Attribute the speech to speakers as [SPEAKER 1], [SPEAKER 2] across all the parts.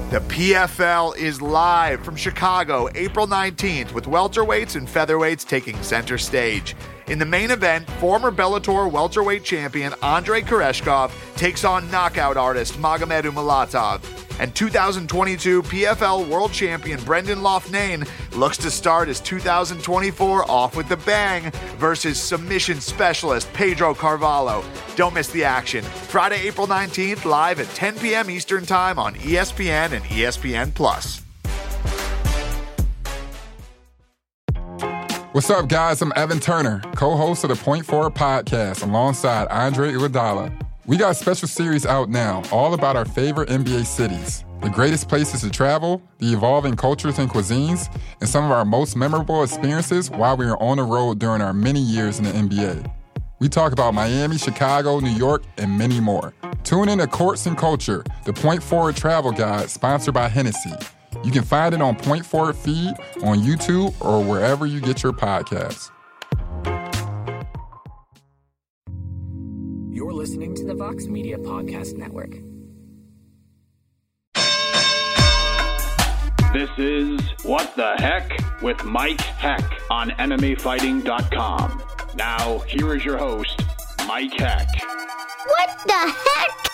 [SPEAKER 1] The PFL is live from Chicago, April 19th, with welterweights and featherweights taking center stage. In the main event, former Bellator welterweight champion Andrei Koreshkov takes on knockout artist Magomed Umalatov. And 2022 PFL world champion Brendan Loughnane looks to start his 2024 off with the bang versus submission specialist Pedro Carvalho. Don't miss the action. Friday, April 19th, live at 10 p.m. Eastern Time on ESPN and ESPN+.
[SPEAKER 2] What's up, guys? I'm Evan Turner, co-host of the Point Forward podcast alongside Andre Iguodala. We got a special series out now, all about our favorite NBA cities, the greatest places to travel, the evolving cultures and cuisines, and some of our most memorable experiences while we were on the road during our many years in the NBA. We talk about Miami, Chicago, New York, and many more. Tune in to Courts and Culture, the Point Forward travel guide sponsored by Hennessy. You can find it on Point Forward feed, on YouTube, or wherever you get your podcasts.
[SPEAKER 3] You're listening to the Vox Media Podcast Network.
[SPEAKER 4] This is What the Heck with Mike Heck on MMAfighting.com. Now, here is your host, Mike Heck.
[SPEAKER 5] What the heck?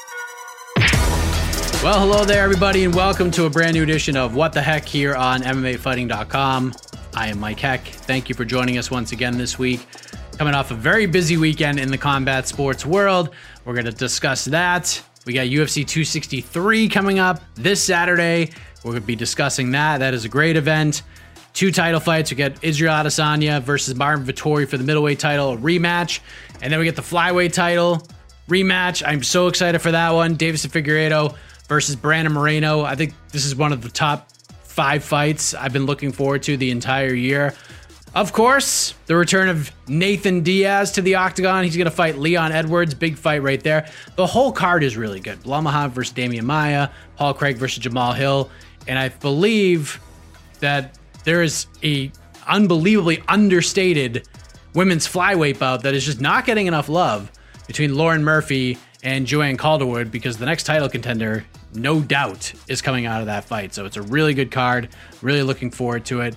[SPEAKER 6] Well, hello there, everybody, and welcome to a brand new edition of What the Heck here on MMAfighting.com. I am Mike Heck. Thank you for joining us once again this week. Coming off a very busy weekend in the combat sports world. We're going to discuss that. We got UFC 263 coming up this Saturday. We're going to be discussing that. That is a great event. 2 title fights. We got Israel Adesanya versus Marvin Vettori for the middleweight title, a rematch. And then we get the flyweight title rematch. I'm so excited for that one. Deiveson Figueiredo versus Brandon Moreno. I think this is one of the top 5 fights I've been looking forward to the entire year. Of course, the return of Nathan Diaz to the octagon. He's going to fight Leon Edwards. Big fight right there. The whole card is really good. Blumahab versus Damian Maia. Paul Craig versus Jamal Hill. And I believe that there is a unbelievably understated women's flyweight bout that is just not getting enough love between Lauren Murphy and Joanne Calderwood, because the next title contender, no doubt, is coming out of that fight. So it's a really good card. Really looking forward to it.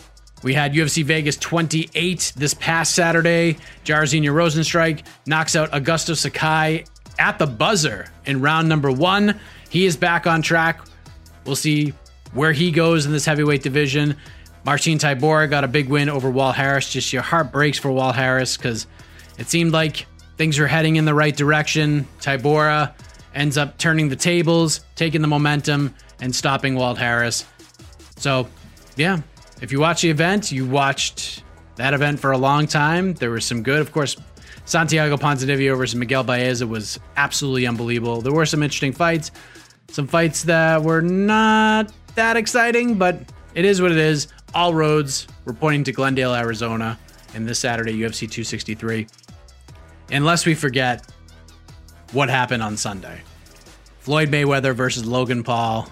[SPEAKER 6] We had UFC Vegas 28 this past Saturday. Jairzinho Rozenstruik knocks out Augusto Sakai at the buzzer in round number 1. He is back on track. We'll see where he goes in this heavyweight division. Marcin Tybura got a big win over Walt Harris. Just your heart breaks for Walt Harris because it seemed like things were heading in the right direction. Tybura ends up turning the tables, taking the momentum, and stopping Walt Harris. So, yeah. If you watch the event, you watched that event for a long time. There was some good. Of course, Santiago Ponzinibbio versus Miguel Baeza was absolutely unbelievable. There were some interesting fights. Some fights that were not that exciting, but it is what it is. All roads were pointing to Glendale, Arizona, in this Saturday, UFC 263. Unless we forget what happened on Sunday. Floyd Mayweather versus Logan Paul.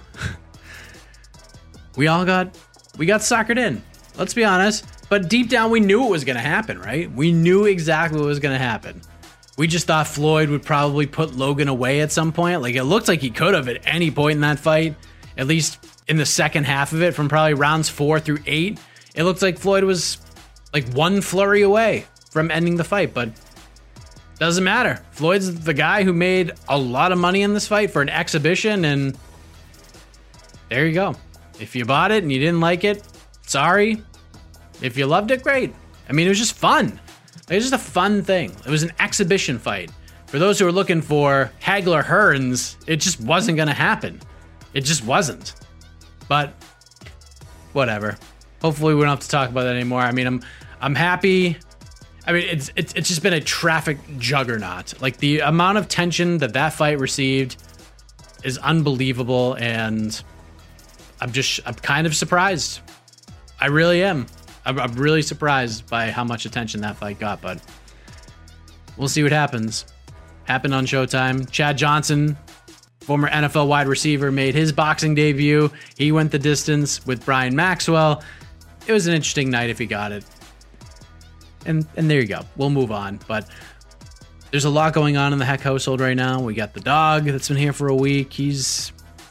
[SPEAKER 6] We got suckered in. Let's be honest. But deep down, we knew it was going to happen, right? We knew exactly what was going to happen. We just thought Floyd would probably put Logan away at some point. Like, it looked like he could have at any point in that fight, at least in the second half of it, from probably rounds 4 through 8. It looked like Floyd was like one flurry away from ending the fight, but doesn't matter. Floyd's the guy who made a lot of money in this fight for an exhibition, and there you go. If you bought it and you didn't like it, sorry. If you loved it, great. I mean, it was just fun. It was just a fun thing. It was an exhibition fight. For those who are looking for Hagler Hearns, it just wasn't going to happen. It just wasn't. But whatever. Hopefully we don't have to talk about that anymore. I mean, I'm happy. I mean, it's just been a traffic juggernaut. Like, the amount of tension that fight received is unbelievable, and I'm kind of surprised. I really am. I'm really surprised by how much attention that fight got, but we'll see what happens. Happened on Showtime. Chad Johnson, former NFL wide receiver, made his boxing debut. He went the distance with Brian Maxwell. It was an interesting night if he got it. And there you go. We'll move on. But there's a lot going on in the Heck household right now. We got the dog that's been here for a week. He's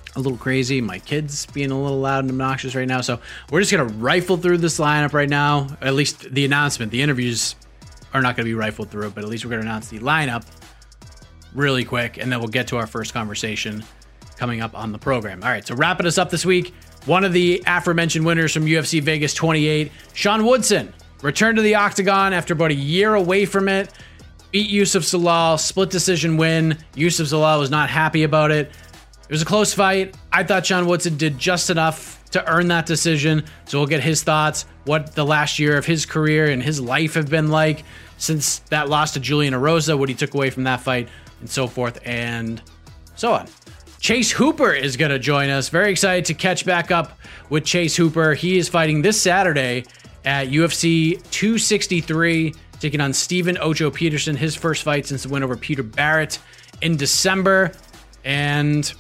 [SPEAKER 6] a little crazy. My kid's being a little loud and obnoxious right now. So we're just going to rifle through this lineup right now. At least the announcement. The interviews are not going to be rifled through, but at least we're going to announce the lineup really quick, and then we'll get to our first conversation coming up on the program. All right, so wrapping us up this week, one of the aforementioned winners from UFC Vegas 28, Sean Woodson, returned to the octagon after about a year away from it, beat Yusuf Zalal, split decision win. Yusuf Zalal was not happy about it. It was a close fight. I thought Sean Woodson did just enough to earn that decision, so we'll get his thoughts, what the last year of his career and his life have been like since that loss to Julian Erosa, what he took away from that fight, and so forth and so on. Chase Hooper is going to join us. Very excited to catch back up with Chase Hooper. He is fighting this Saturday at UFC 263, taking on Steven Ocho Peterson, his first fight since the win over Peter Barrett in December. And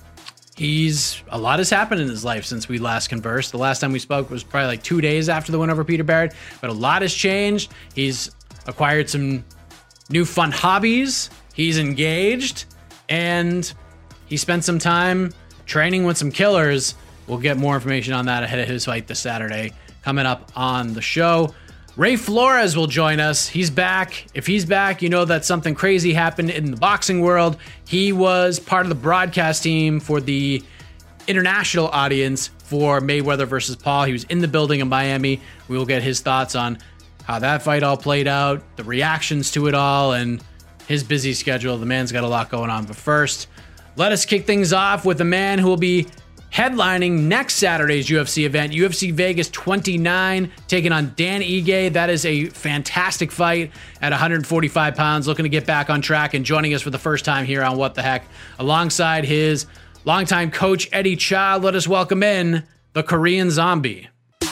[SPEAKER 6] a lot has happened in his life since we last conversed. The last time we spoke was probably like 2 days after the win over Peter Barrett, but a lot has changed. He's acquired some new fun hobbies. He's engaged, and he spent some time training with some killers. We'll get more information on that ahead of his fight this Saturday coming up on the show. Ray Flores will join us. He's back. If he's back, you know that something crazy happened in the boxing world. He was part of the broadcast team for the international audience for Mayweather versus Paul. He was in the building in Miami. We will get his thoughts on how that fight all played out, the reactions to it all, and his busy schedule. The man's got a lot going on. But first, let us kick things off with a man who will be headlining next Saturday's UFC event, UFC Vegas 29, taking on Dan Ige. That is a fantastic fight at 145 pounds, looking to get back on track and joining us for the first time here on What the Heck, alongside his longtime coach, Eddie Cha. Let us welcome in the Korean Zombie.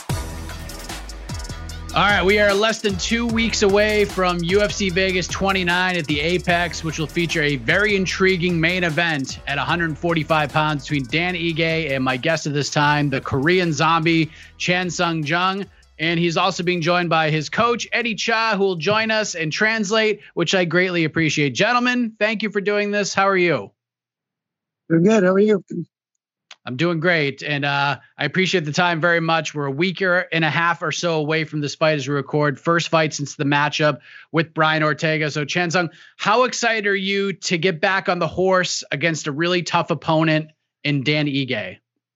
[SPEAKER 6] All right, we are less than 2 weeks away from UFC Vegas 29 at the Apex, which will feature a very intriguing main event at 145 pounds between Dan Ige and my guest at this time, the Korean Zombie, Chan Sung Jung. And he's also being joined by his coach, Eddie Cha, who will join us and translate, which I greatly appreciate. Gentlemen, thank you for doing this. How are you?
[SPEAKER 7] We're good. How are you?
[SPEAKER 6] I'm doing great, and I appreciate the time very much. We're a week and a half or so away from this fight as we record. First fight since the matchup with Brian Ortega. So, Chan Sung, how excited are you to get back on the horse against a really tough opponent in Dan Ige?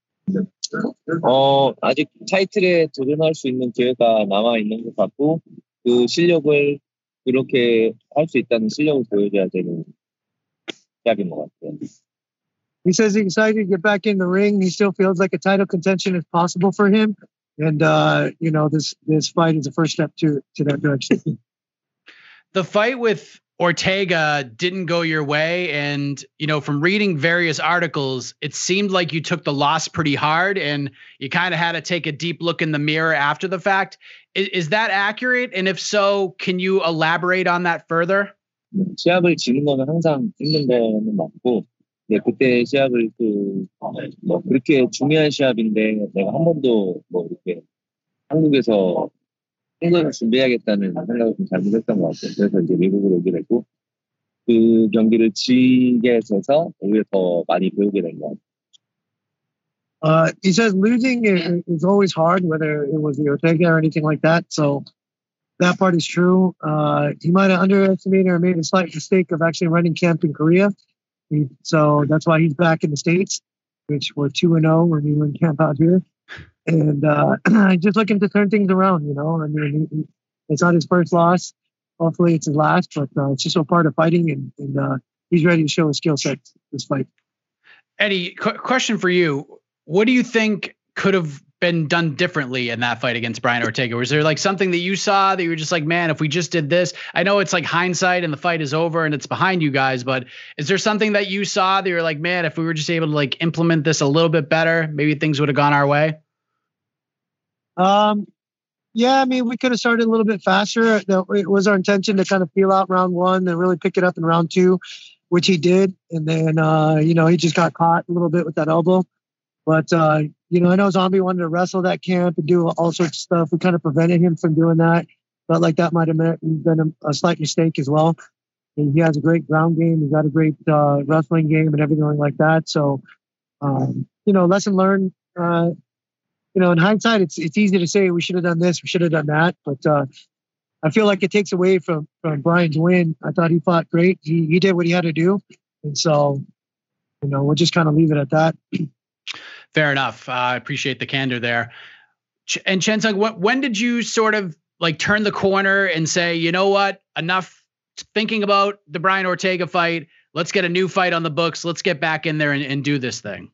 [SPEAKER 8] 아직 타이틀에 도전할 수 있는 기회가 남아 있는 것 같고, 그 실력을 그렇게 할 수 있다는 실력을 보여줘야 되는 시합인 것 같아요.
[SPEAKER 7] He says he's excited to get back in the ring. He still feels like a title contention is possible for him. And, this fight is the first step to that direction.
[SPEAKER 6] The fight with Ortega didn't go your way. And, from reading various articles, it seemed like you took the loss pretty hard and you kind of had to take a deep look in the mirror after the fact. Is that accurate? And if so, can you elaborate on that further?
[SPEAKER 8] 시합을 지는 거는 항상 힘든 거는 맞고, 네, 그때 시합을 그렇게 중요한 시합인데 내가 한 번도 이렇게 한국에서 승부를 준비해야겠다는 생각을 좀 잘못했던 것 같아요. 그래서 이제 미국으로 오게 됐고 그 경기를 지게 돼서 오히려 더 많이 배우게 된 것 같아요.
[SPEAKER 7] He says losing is always hard, whether it was the Ortega or anything like that. So that part is true. He might have underestimated or made a slight mistake of actually running camp in Korea. So that's why he's back in the States, which we're 2-0 when we were in camp out here. And just looking to turn things around, I mean, it's not his first loss. Hopefully it's his last, but it's just a part of fighting, and he's ready to show his skill set this fight.
[SPEAKER 6] Eddie, question for you. What do you think could have been done differently in that fight against Brian Ortega? Was there like something that you saw that you were just like, man, if we just did this? I know it's like hindsight and the fight is over and it's behind you guys, but is there something that you saw that you're like, man, if we were just able to like implement this a little bit better, maybe things would have gone our way?
[SPEAKER 7] Yeah, I mean, we could have started a little bit faster. It was our intention to kind of feel out round one and really pick it up in round two, which he did. And then, he just got caught a little bit with that elbow. But, I know Zombie wanted to wrestle that camp and do all sorts of stuff. We kind of prevented him from doing that. Felt like that might have been a slight mistake as well. And he has a great ground game. He's got a great wrestling game and everything like that. So, Lesson learned. In hindsight, it's easy to say we should have done this, we should have done that, but I feel like it takes away from Brian's win. I thought he fought great. He did what he had to do, and so we'll just kind of leave it at that.
[SPEAKER 6] Fair enough. I appreciate the candor there. And Chan Sung, when did you sort of like turn the corner and say, you know what, enough thinking about the Brian Ortega fight. Let's get a new fight on the books. Let's get back in there and do this thing.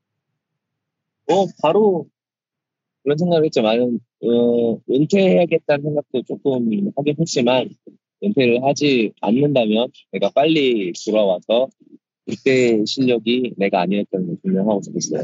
[SPEAKER 8] 바로 그런 생각을 했죠. 나는 은퇴해야겠다는 생각도 조금 하긴 했지만 은퇴를 하지 않는다면 내가 빨리 돌아와서 그때 실력이 내가 아니었다는 걸 증명하고 싶었어요.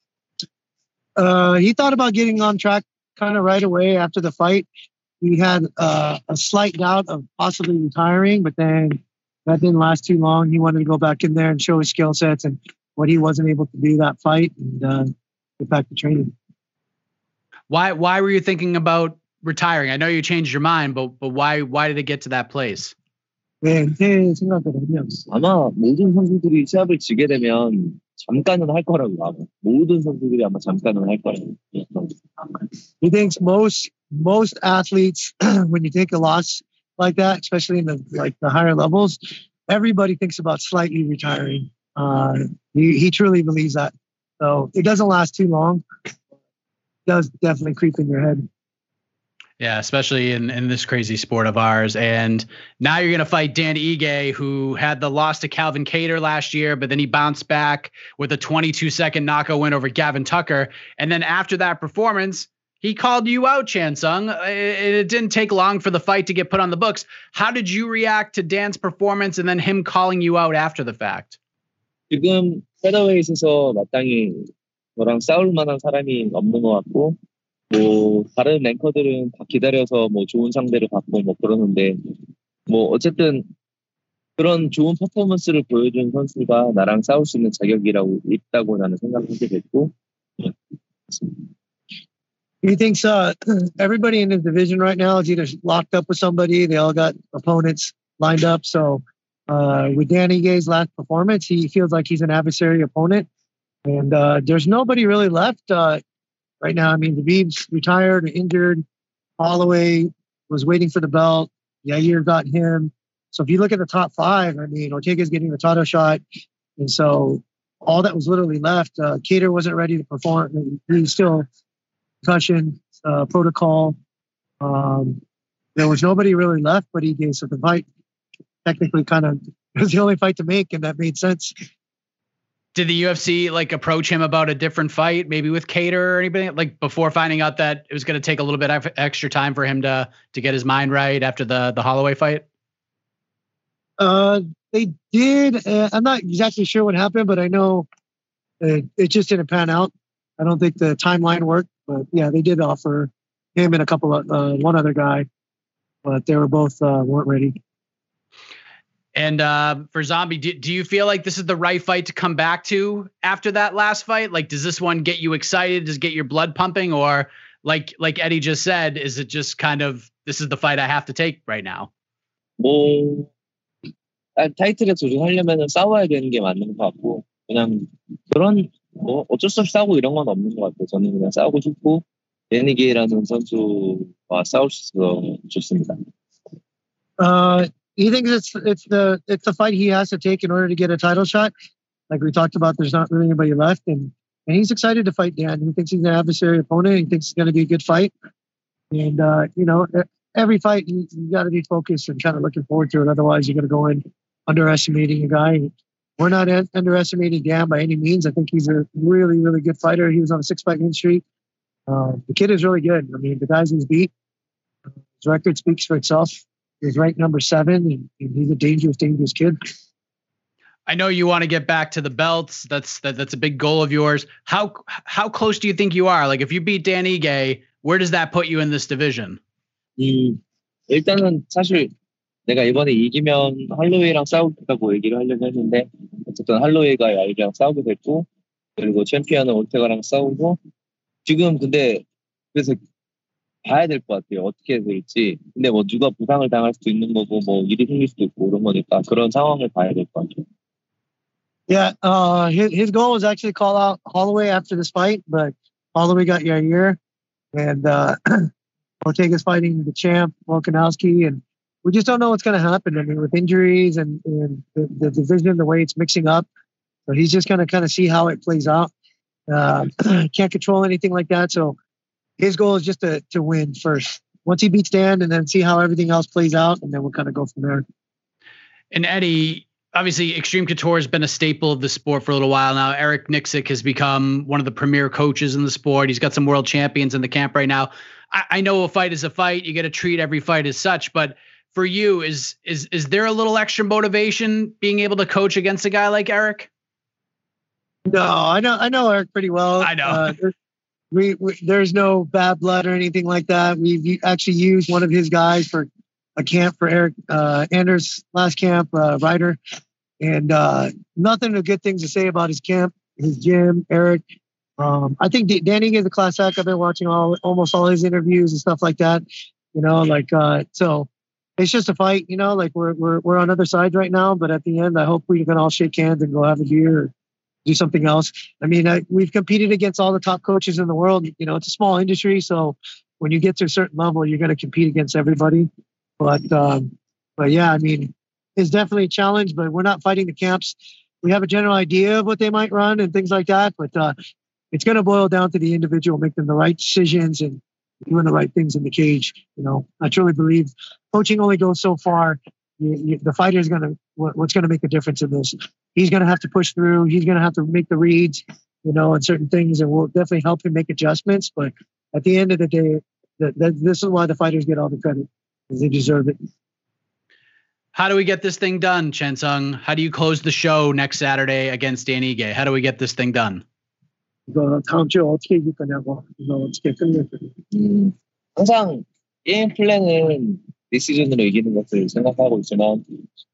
[SPEAKER 7] He thought about getting on track kind of right away after the fight. He had a slight doubt of possibly retiring, but then that didn't last too long. He wanted to go back in there and show his skill sets and what he wasn't able to do that fight and get back to training.
[SPEAKER 6] Why were you thinking about retiring? I know you changed your mind, but why did it get to that place?
[SPEAKER 7] 제 생각으로는요.
[SPEAKER 8] 아마 모든 선수들이 시합을 지게 되면 잠깐은 할 거라고 봐요. 모든 선수들이 아마 잠깐은 할 거라고.
[SPEAKER 7] He thinks most athletes, when you take a loss like that, especially in the higher levels, everybody thinks about slightly retiring. He truly believes that. So it doesn't last too long. It does definitely creep in your head.
[SPEAKER 6] Yeah, especially in this crazy sport of ours. And now you're going to fight Dan Ige, who had the loss to Calvin Kattar last year, but then he bounced back with a 22-second knockout win over Gavin Tucker. And then after that performance, he called you out, Chan Sung. It didn't take long for the fight to get put on the books. How did you react to Dan's performance and then him calling you out after the fact?
[SPEAKER 8] 지금 페더웨이트에서 마땅히 저랑 싸울 만한 사람이 없는 것 같고 뭐 다른 랭커들은 다 기다려서 뭐 좋은 상대를 받고 뭐 그러는데 뭐 어쨌든 그런 좋은 퍼포먼스를 보여준 선수가 나랑 싸울 수 있는 자격이라고 있다고 나는 생각하게 됐고.
[SPEAKER 7] He thinks everybody in his division right now is either locked up with somebody. They all got opponents lined up. So with Dan Ige's last performance, he feels like he's an adversary opponent. And there's nobody really left right now. I mean, Khabib's retired, injured. Holloway was waiting for the belt. Yair got him. So if you look at the top five, I mean, Ortega's getting the title shot. And so all that was literally left. Kattar wasn't ready to perform. He's still concussion protocol. There was nobody really left but Ige. So the fight technically kind of was the only fight to make, and that made sense.
[SPEAKER 6] Did the UFC approach him about a different fight, maybe with Kattar or anybody, before finding out that it was going to take a little bit of extra time for him to get his mind right after the Holloway fight?
[SPEAKER 7] They did. I'm not exactly sure what happened, but I know it just didn't pan out. I don't think the timeline worked, but yeah, they did offer him and a couple of one other guy, but they were both weren't ready.
[SPEAKER 6] And for Zombie, do you feel like this is the right fight to come back to after that last fight? Does this one get you excited? Does it get your blood pumping? Or like Eddie just said, is it just kind of, this is the fight I have to take right now?
[SPEAKER 8] 뭐 타이틀에 도전하려면 싸워야 되는 게 맞는 것 같고 그냥 그런 뭐 어쩔 수 없이 싸우고 이런 건 없는 것 같아요. 저는 그냥 싸우고 싶고 데니게라는 선수와 싸울 수 있어서 좋습니다.
[SPEAKER 7] He thinks it's the fight he has to take in order to get a title shot. Like we talked about, there's not really anybody left, and he's excited to fight Dan. He thinks he's an adversary opponent. He thinks it's going to be a good fight. And every fight you got to be focused and kind of looking forward to it. Otherwise, you're going to go in underestimating a guy. We're not underestimating Dan by any means. I think he's a really, really good fighter. He was on a 6-fight win streak. The kid is really good. I mean, the guys he's beat, his record speaks for itself. He's ranked number 7, and he's a dangerous kid.
[SPEAKER 6] I know you want to get back to the belts. That's a big goal of yours. How close do you think you are? If you beat Dan Ige, where does that put you in this division?
[SPEAKER 8] 일단은 사실 내가 이번에 이기면 할로웨이랑 싸우겠다고 얘기를 하려고 했는데 어쨌든 할로웨이가 야이랑 싸우게 됐고 그리고 챔피언은 올테가랑 싸우고 지금 근데 그래서 봐야 될 것 같아요. 어떻게 될지. 근데 뭐 누가 부상을 당할 수도 있는 거고 뭐 일이 생길 수도 있고 그런 거니까 그런 상황을 봐야 될 것 같아요.
[SPEAKER 7] Yeah, his goal was actually to call out Holloway after this fight, but Holloway got Yair, and Ortega's fighting the champ Volkanovski, and we just don't know what's going to happen. I mean, with injuries and the division, the way it's mixing up, so he's just going to kind of see how it plays out. Can't control anything like that, so his goal is just to win first. Once he beats Dan, and then see how everything else plays out, and then we'll kind of go from there.
[SPEAKER 6] And Eddie, obviously, Extreme Couture has been a staple of the sport for a little while now. Eric Nicksick has become one of the premier coaches in the sport. He's got some world champions in the camp right now. I know a fight is a fight. You got to treat every fight as such. But for you, is there a little extra motivation being able to coach against a guy like Eric?
[SPEAKER 7] No, I know Eric pretty well.
[SPEAKER 6] I know.
[SPEAKER 7] There's no bad blood or anything like that. We've actually used one of his guys for a camp for Eric Anders' last camp, Ryder, and nothing but good things to say about his camp, his gym, Eric. I think Danny is a class act. I've been watching almost all his interviews and stuff like that. So it's just a fight. We're on other sides right now, but at the end, I hope we can all shake hands and go have a beer or do something else. I mean, we've competed against all the top coaches in the world. It's a small industry, so when you get to a certain level, you're going to compete against everybody. But yeah, I mean, it's definitely a challenge, but we're not fighting the camps. We have a general idea of what they might run and things like that, but it's going to boil down to the individual making the right decisions and doing the right things in the cage. I truly believe coaching only goes so far. The fighter is what's going to make a difference in this. He's going to have to push through. He's going to have to make the reads, and certain things, and we'll definitely help him make adjustments. But at the end of the day, this is why the fighters get all the credit, because they deserve it.
[SPEAKER 6] How do we get this thing done, Chen Sung? How do you close the show next Saturday against Dan Ige? How do we get this thing done?
[SPEAKER 7] 다음 주에 어떻게 이길 거냐고. 어떻게 끝낼 거냐고.
[SPEAKER 8] 항상 게임 플랜은 디시즌으로 이기는 것을 생각하고 있지만,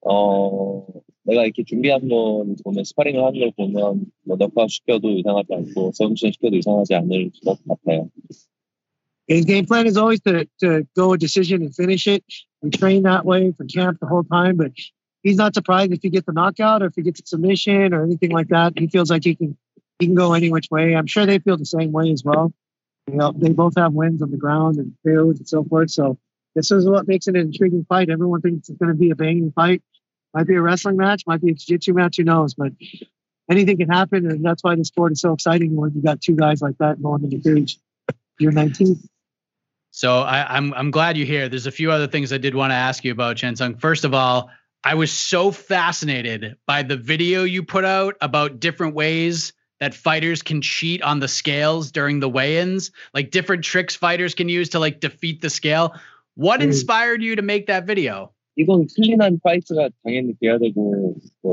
[SPEAKER 8] 내가 이렇게 준비한 걸 보면, 스파링을 하는 걸 보면, 넉아웃 시켜도 이상하지 않고, 서브미션 시켜도 이상하지 않을 것 같아요.
[SPEAKER 7] His game plan is always to go a decision and finish it. We train that way for camp the whole time, but he's not surprised if he gets a knockout or if he gets a submission or anything like that. He feels like he can go any which way. I'm sure they feel the same way as well. They both have wins on the ground and field and so forth. So this is what makes it an intriguing fight. Everyone thinks it's going to be a banging fight. Might be a wrestling match, might be a jiu-jitsu match, who knows? But anything can happen, and that's why the sport is so exciting when you got two guys like that going in the cage. You're 19.
[SPEAKER 6] So I'm glad you're here. There's a few other things I did want to ask you about, Chen Sung. First of all, I was so fascinated by the video you put out about different ways that fighters can cheat on the scales during the weigh-ins, like different tricks fighters can use to defeat the scale. What inspired you to make that video?
[SPEAKER 8] 이건 클린한 파이트가 당연히 돼야 되고,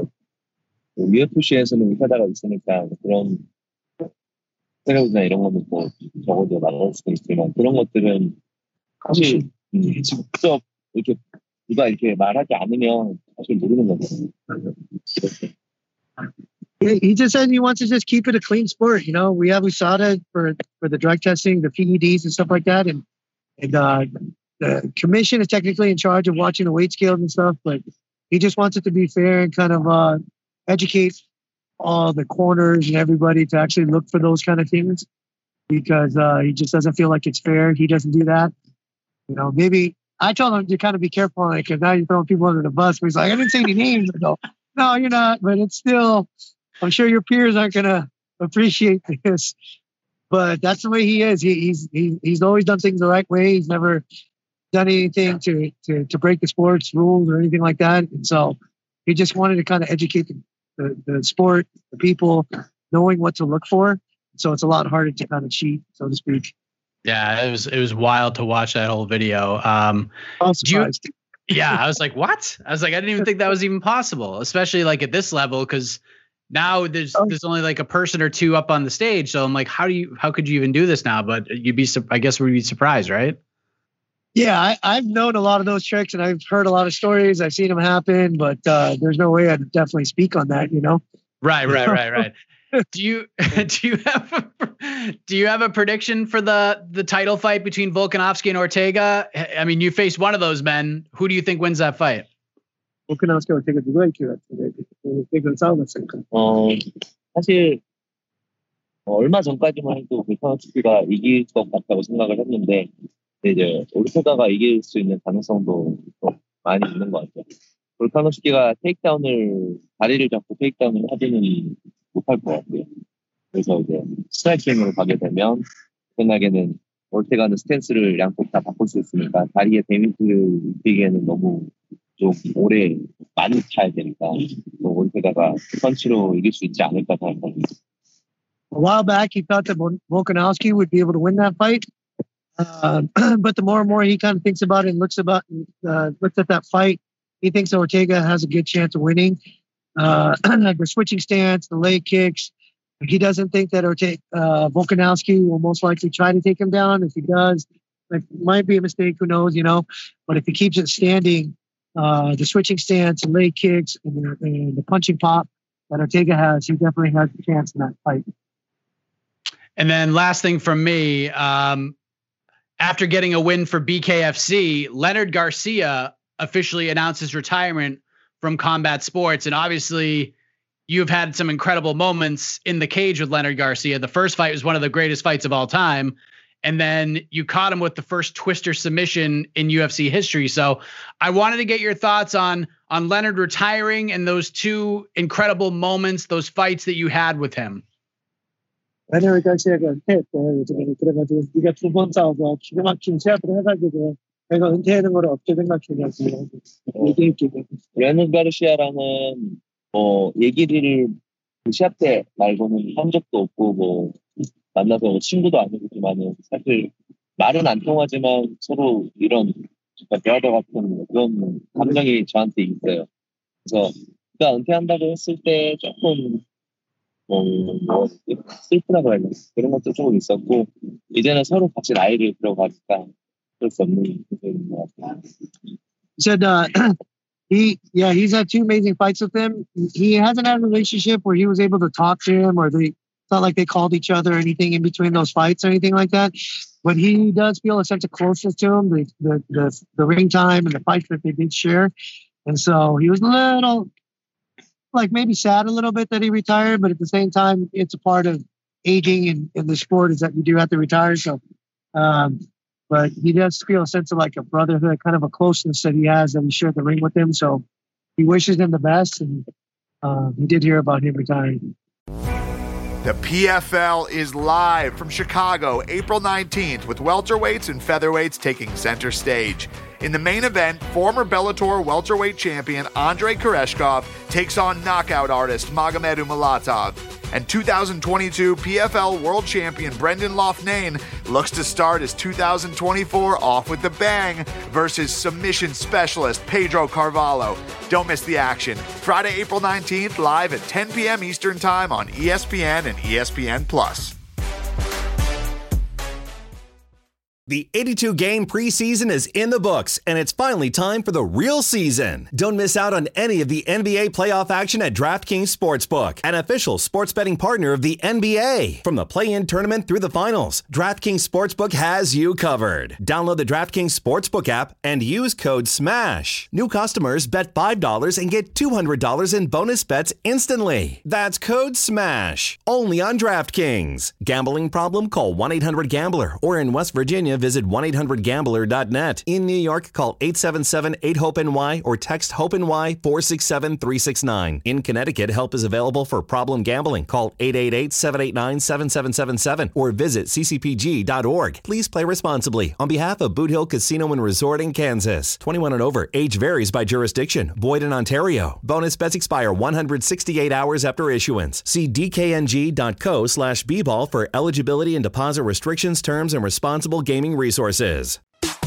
[SPEAKER 8] UFC에서는 회사가 있으니까 그런 세력이나 이런 거는 적어도 나갈 수도 있지만, 그런 것들은 사실 직접 이렇게 누가 이렇게 말하지 않으면 사실 모르는 거거든요.
[SPEAKER 7] He just said he wants to just keep it a clean sport. We have USADA for the drug testing, the PEDs and stuff like that, and the commission is technically in charge of watching the weight scales and stuff, but he just wants it to be fair and kind of educate all the corners and everybody to actually look for those kind of things, because he just doesn't feel like it's fair. He doesn't do that. Maybe I told him to kind of be careful, because now you're throwing people under the bus. But he's like, I didn't say any names. I go, no, you're not. But it's still, I'm sure your peers aren't going to appreciate this. But that's the way he is. He's always done things the right way. He's never done anything to break the sport's rules or anything like that. And so he just wanted to kind of educate the sport, the people, knowing what to look for. So it's a lot harder to kind of cheat, so to speak.
[SPEAKER 6] Yeah, it was wild to watch that whole video. Yeah, I was like, what? I was like, I didn't even think that was even possible, especially at this level, because now there's only a person or two up on the stage. So I'm like, how could you even do this now? But I guess we'd be surprised, right?
[SPEAKER 7] Yeah, I've known a lot of those tricks, and I've heard a lot of stories. I've seen them happen, but there's no way I'd definitely speak on that,
[SPEAKER 6] Right. Do you have a prediction for the title fight between Volkanovski and Ortega? I mean, you face one of those men. Who do you think wins that fight?
[SPEAKER 7] volkanovski Ortega 누가 이길 것 같은데 이건 싸움이었으니까.
[SPEAKER 8] 사실 얼마 전까지만 해도 볼카novski가 이길 것 같다고 생각을 했는데 이제 오르테가가 이길 수 있는 가능성도 좀 많이 있는 것 같아요. 볼카novski가 다리를 잡고 테이크다운을 하지는 못할 것 같고요. 그래서 이제 스트라이킹으로 가게 되면 생각에는 올테가는 스탠스를 양쪽 다 바꿀 수 있으니까 다리에 데미지를 입히기에는 너무 좀 오래 많이 차야 되니까 올테가가 펀치로 이길 수 있지 않을까 생각합니다.
[SPEAKER 7] A while back, he thought that Volkanovski would be able to win that fight. But the more and more he kind of thinks about it and looks at that fight, he thinks Ortega has a good chance of winning. The switching stance, the leg kicks. He doesn't think that Volkanovski will most likely try to take him down. If he does, it might be a mistake. Who knows, But if he keeps it standing, the switching stance, the leg kicks, and the punching pop that Ortega has, he definitely has a chance in that fight.
[SPEAKER 6] And then last thing from me, after getting a win for BKFC, Leonard Garcia officially announced his retirement from combat sports. And obviously you've had some incredible moments in the cage with Leonard Garcia. The first fight was one of the greatest fights of all time. And then you caught him with the first twister submission in UFC history. So I wanted to get your thoughts on Leonard retiring and those two incredible moments, those fights that you had with him.
[SPEAKER 7] Leonard Garcia가 은퇴했대. 그래가지고 네가 두 번 싸워서 기가 막힌 제압을 해가지고 내가 은퇴하는 걸 어떻게 생각해가지고 얘기했기 때문에.
[SPEAKER 8] 레너드 가르시아랑은 얘기를 시합 때 말고는 한 적도 없고 만나서 친구도 아니지만은 사실 말은 안 통하지만 서로 이런 대화도 같은 그런 감정이 저한테 있어요. 그래서 그가 은퇴한다고 했을 때 조금 슬프다고 해야 되나 그런 것도 조금 있었고 이제는 서로 같이 나이를 들어가니까 그럴 수 없는 부분인 것 같아요.
[SPEAKER 7] He said he's had two amazing fights with him. He hasn't had a relationship where he was able to talk to him or it's not like they called each other or anything in between those fights or anything like that. But he does feel a sense of closeness to him, the ring time and the fights that they did share. And so he was a little maybe sad a little bit that he retired, but at the same time, it's a part of aging in the sport is that you do have to retire. So, but he does feel a sense of like a brotherhood, kind of a closeness that he has that he shared the ring with him. So he wishes him the best. And he did hear about him retiring.
[SPEAKER 1] The PFL is live from Chicago, April 19th, with welterweights and featherweights taking center stage. In the main event, former Bellator welterweight champion Andrei Koreshkov takes on knockout artist Magomed Umalatov. And 2022 PFL world champion Brendan Loughnane looks to start his 2024 off with a bang versus submission specialist Pedro Carvalho. Don't miss the action. Friday, April 19th, live at 10 p.m. Eastern Time on ESPN and ESPN+.
[SPEAKER 9] The 82-game preseason is in the books, and it's finally time for the real season. Don't miss out on any of the NBA playoff action at DraftKings Sportsbook, an official sports betting partner of the NBA. From the play-in tournament through the finals, DraftKings Sportsbook has you covered. Download the DraftKings Sportsbook app and use code SMASH. New customers bet $5 and get $200 in bonus bets instantly. That's code SMASH. Only on DraftKings. Gambling problem? Call 1-800-GAMBLER. Or in West Virginia, visit 1-800-GAMBLER.net. In New York, call 877-8-HOPE-NY or text HOPE-NY 467-369. In Connecticut, help is available for problem gambling. Call 888-789-7777 or visit ccpg.org. Please play responsibly. On behalf of Boot Hill Casino and Resort in Kansas. 21 and over. Age varies by jurisdiction. Void in Ontario. Bonus bets expire 168 hours after issuance. See dkng.co/bball for eligibility and deposit restrictions, terms, and responsible gaming resources.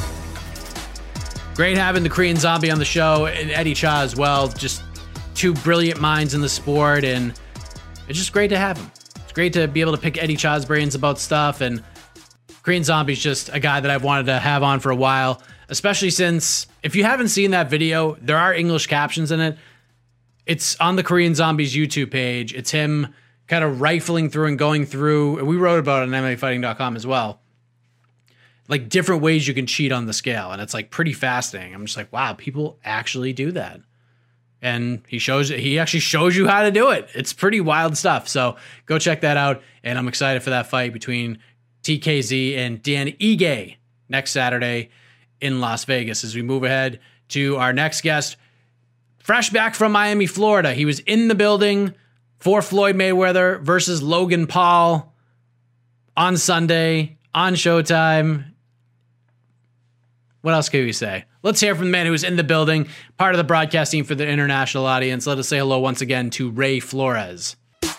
[SPEAKER 6] Great having the Korean Zombie on the show and Eddie Cha as well. Just two brilliant minds in the sport, and it's just great to have him. It's great to be able to pick Eddie Cha's brains about stuff, and Korean Zombie's just a guy that I've wanted to have on for a while, especially since if you haven't seen that video, there are English captions in it. It's on the Korean Zombie's YouTube page. It's him kind of rifling through and going through, and we wrote about it on MMAfighting.com as well, like different ways you can cheat on the scale. And it's like pretty fascinating. I'm just like, wow, people actually do that. and he actually shows you how to do it. It's pretty wild stuff. So go check that out. And I'm excited for that fight between TKZ and Dan Ige next Saturday in Las Vegas. As we move ahead to our next guest, fresh back from Miami, Florida. He was in the building for Floyd Mayweather versus Logan Paul on Sunday on Showtime. What else can we say? Let's hear from the man who was in the building, part of the broadcast team for the international audience. Let us say hello once again to Ray Flores.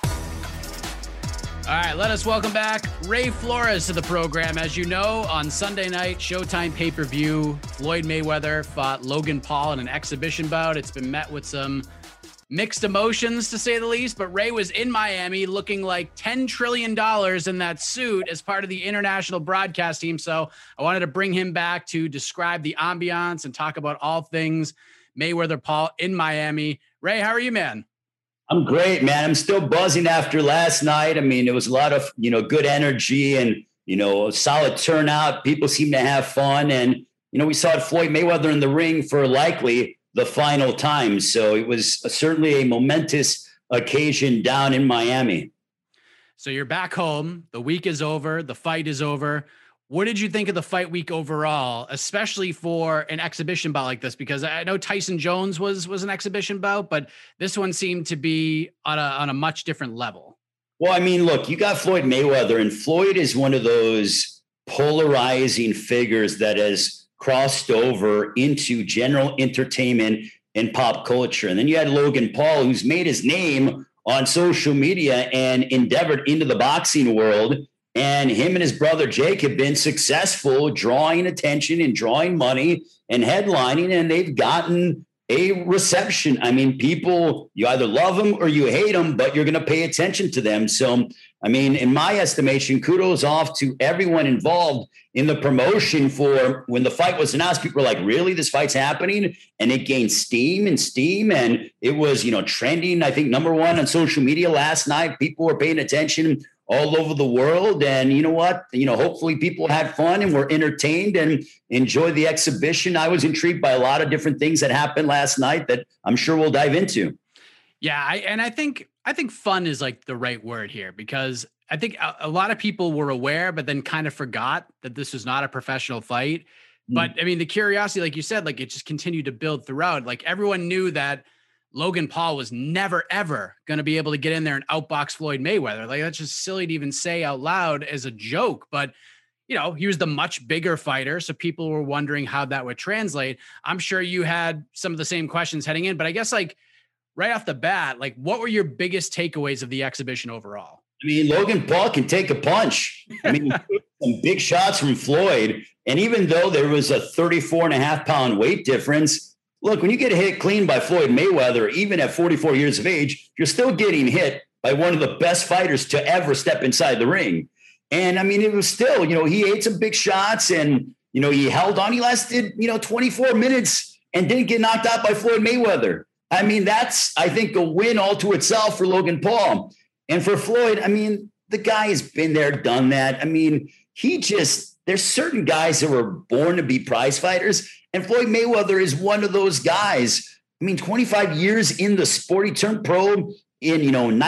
[SPEAKER 6] All right, let us welcome back Ray Flores to the program. As you know, on Sunday night, Showtime pay-per-view, Floyd Mayweather fought Logan Paul in an exhibition bout. It's been met with some mixed emotions, to say the least, but Ray was in Miami looking like $10 trillion in that suit as part of the international broadcast team. So I wanted to bring him back to describe the ambiance and talk about all things Mayweather Paul in Miami. Ray, how are you, man?
[SPEAKER 10] I'm great, man. I'm still buzzing after last night. I mean, it was a lot of, good energy and, a solid turnout. People seem to have fun. And, we saw Floyd Mayweather in the ring for likely the final time. So it was certainly a momentous occasion down in Miami.
[SPEAKER 6] So you're back home. The week is over. The fight is over. What did you think of the fight week overall, especially for an exhibition bout like this? Because I know Tyson Jones was an exhibition bout, but this one seemed to be on a much different level.
[SPEAKER 10] Well, I mean, look, you got Floyd Mayweather, and Floyd is one of those polarizing figures that has crossed over into general entertainment and pop culture. And then you had Logan Paul, who's made his name on social media and endeavored into the boxing world. And him and his brother Jake have been successful drawing attention and drawing money and headlining, and they've gotten a reception. I mean, people, you either love them or you hate them, but you're going to pay attention to them. So, I mean, in my estimation, kudos off to everyone involved in the promotion. For when the fight was announced, people were like, really, this fight's happening? And it gained steam. And it was, trending, I think, number one on social media last night. People were paying attention all over the world. And you know what? Hopefully people had fun and were entertained and enjoyed the exhibition. I was intrigued by a lot of different things that happened last night that I'm sure we'll dive into.
[SPEAKER 6] Yeah. I think fun is like the right word here, because I think a lot of people were aware, but then kind of forgot that this was not a professional fight. But I mean, the curiosity, like you said, like it just continued to build throughout. Like everyone knew that Logan Paul was never, ever going to be able to get in there and outbox Floyd Mayweather. Like that's just silly to even say out loud as a joke, but he was the much bigger fighter. So people were wondering how that would translate. I'm sure you had some of the same questions heading in, but I guess like right off the bat, like what were your biggest takeaways of the exhibition overall?
[SPEAKER 10] I mean, Logan Paul can take a punch. I mean, some big shots from Floyd. And even though there was a 34.5-pound weight difference, look, when you get hit clean by Floyd Mayweather, even at 44 years of age, you're still getting hit by one of the best fighters to ever step inside the ring. And I mean, it was still, he ate some big shots and, he held on. He lasted, 24 minutes and didn't get knocked out by Floyd Mayweather. I mean, that's, I think, a win all to itself for Logan Paul. And for Floyd, I mean, the guy has been there, done that. I mean, there's certain guys that were born to be prize fighters. And Floyd Mayweather is one of those guys. I mean, 25 years in the sport. He turned pro in,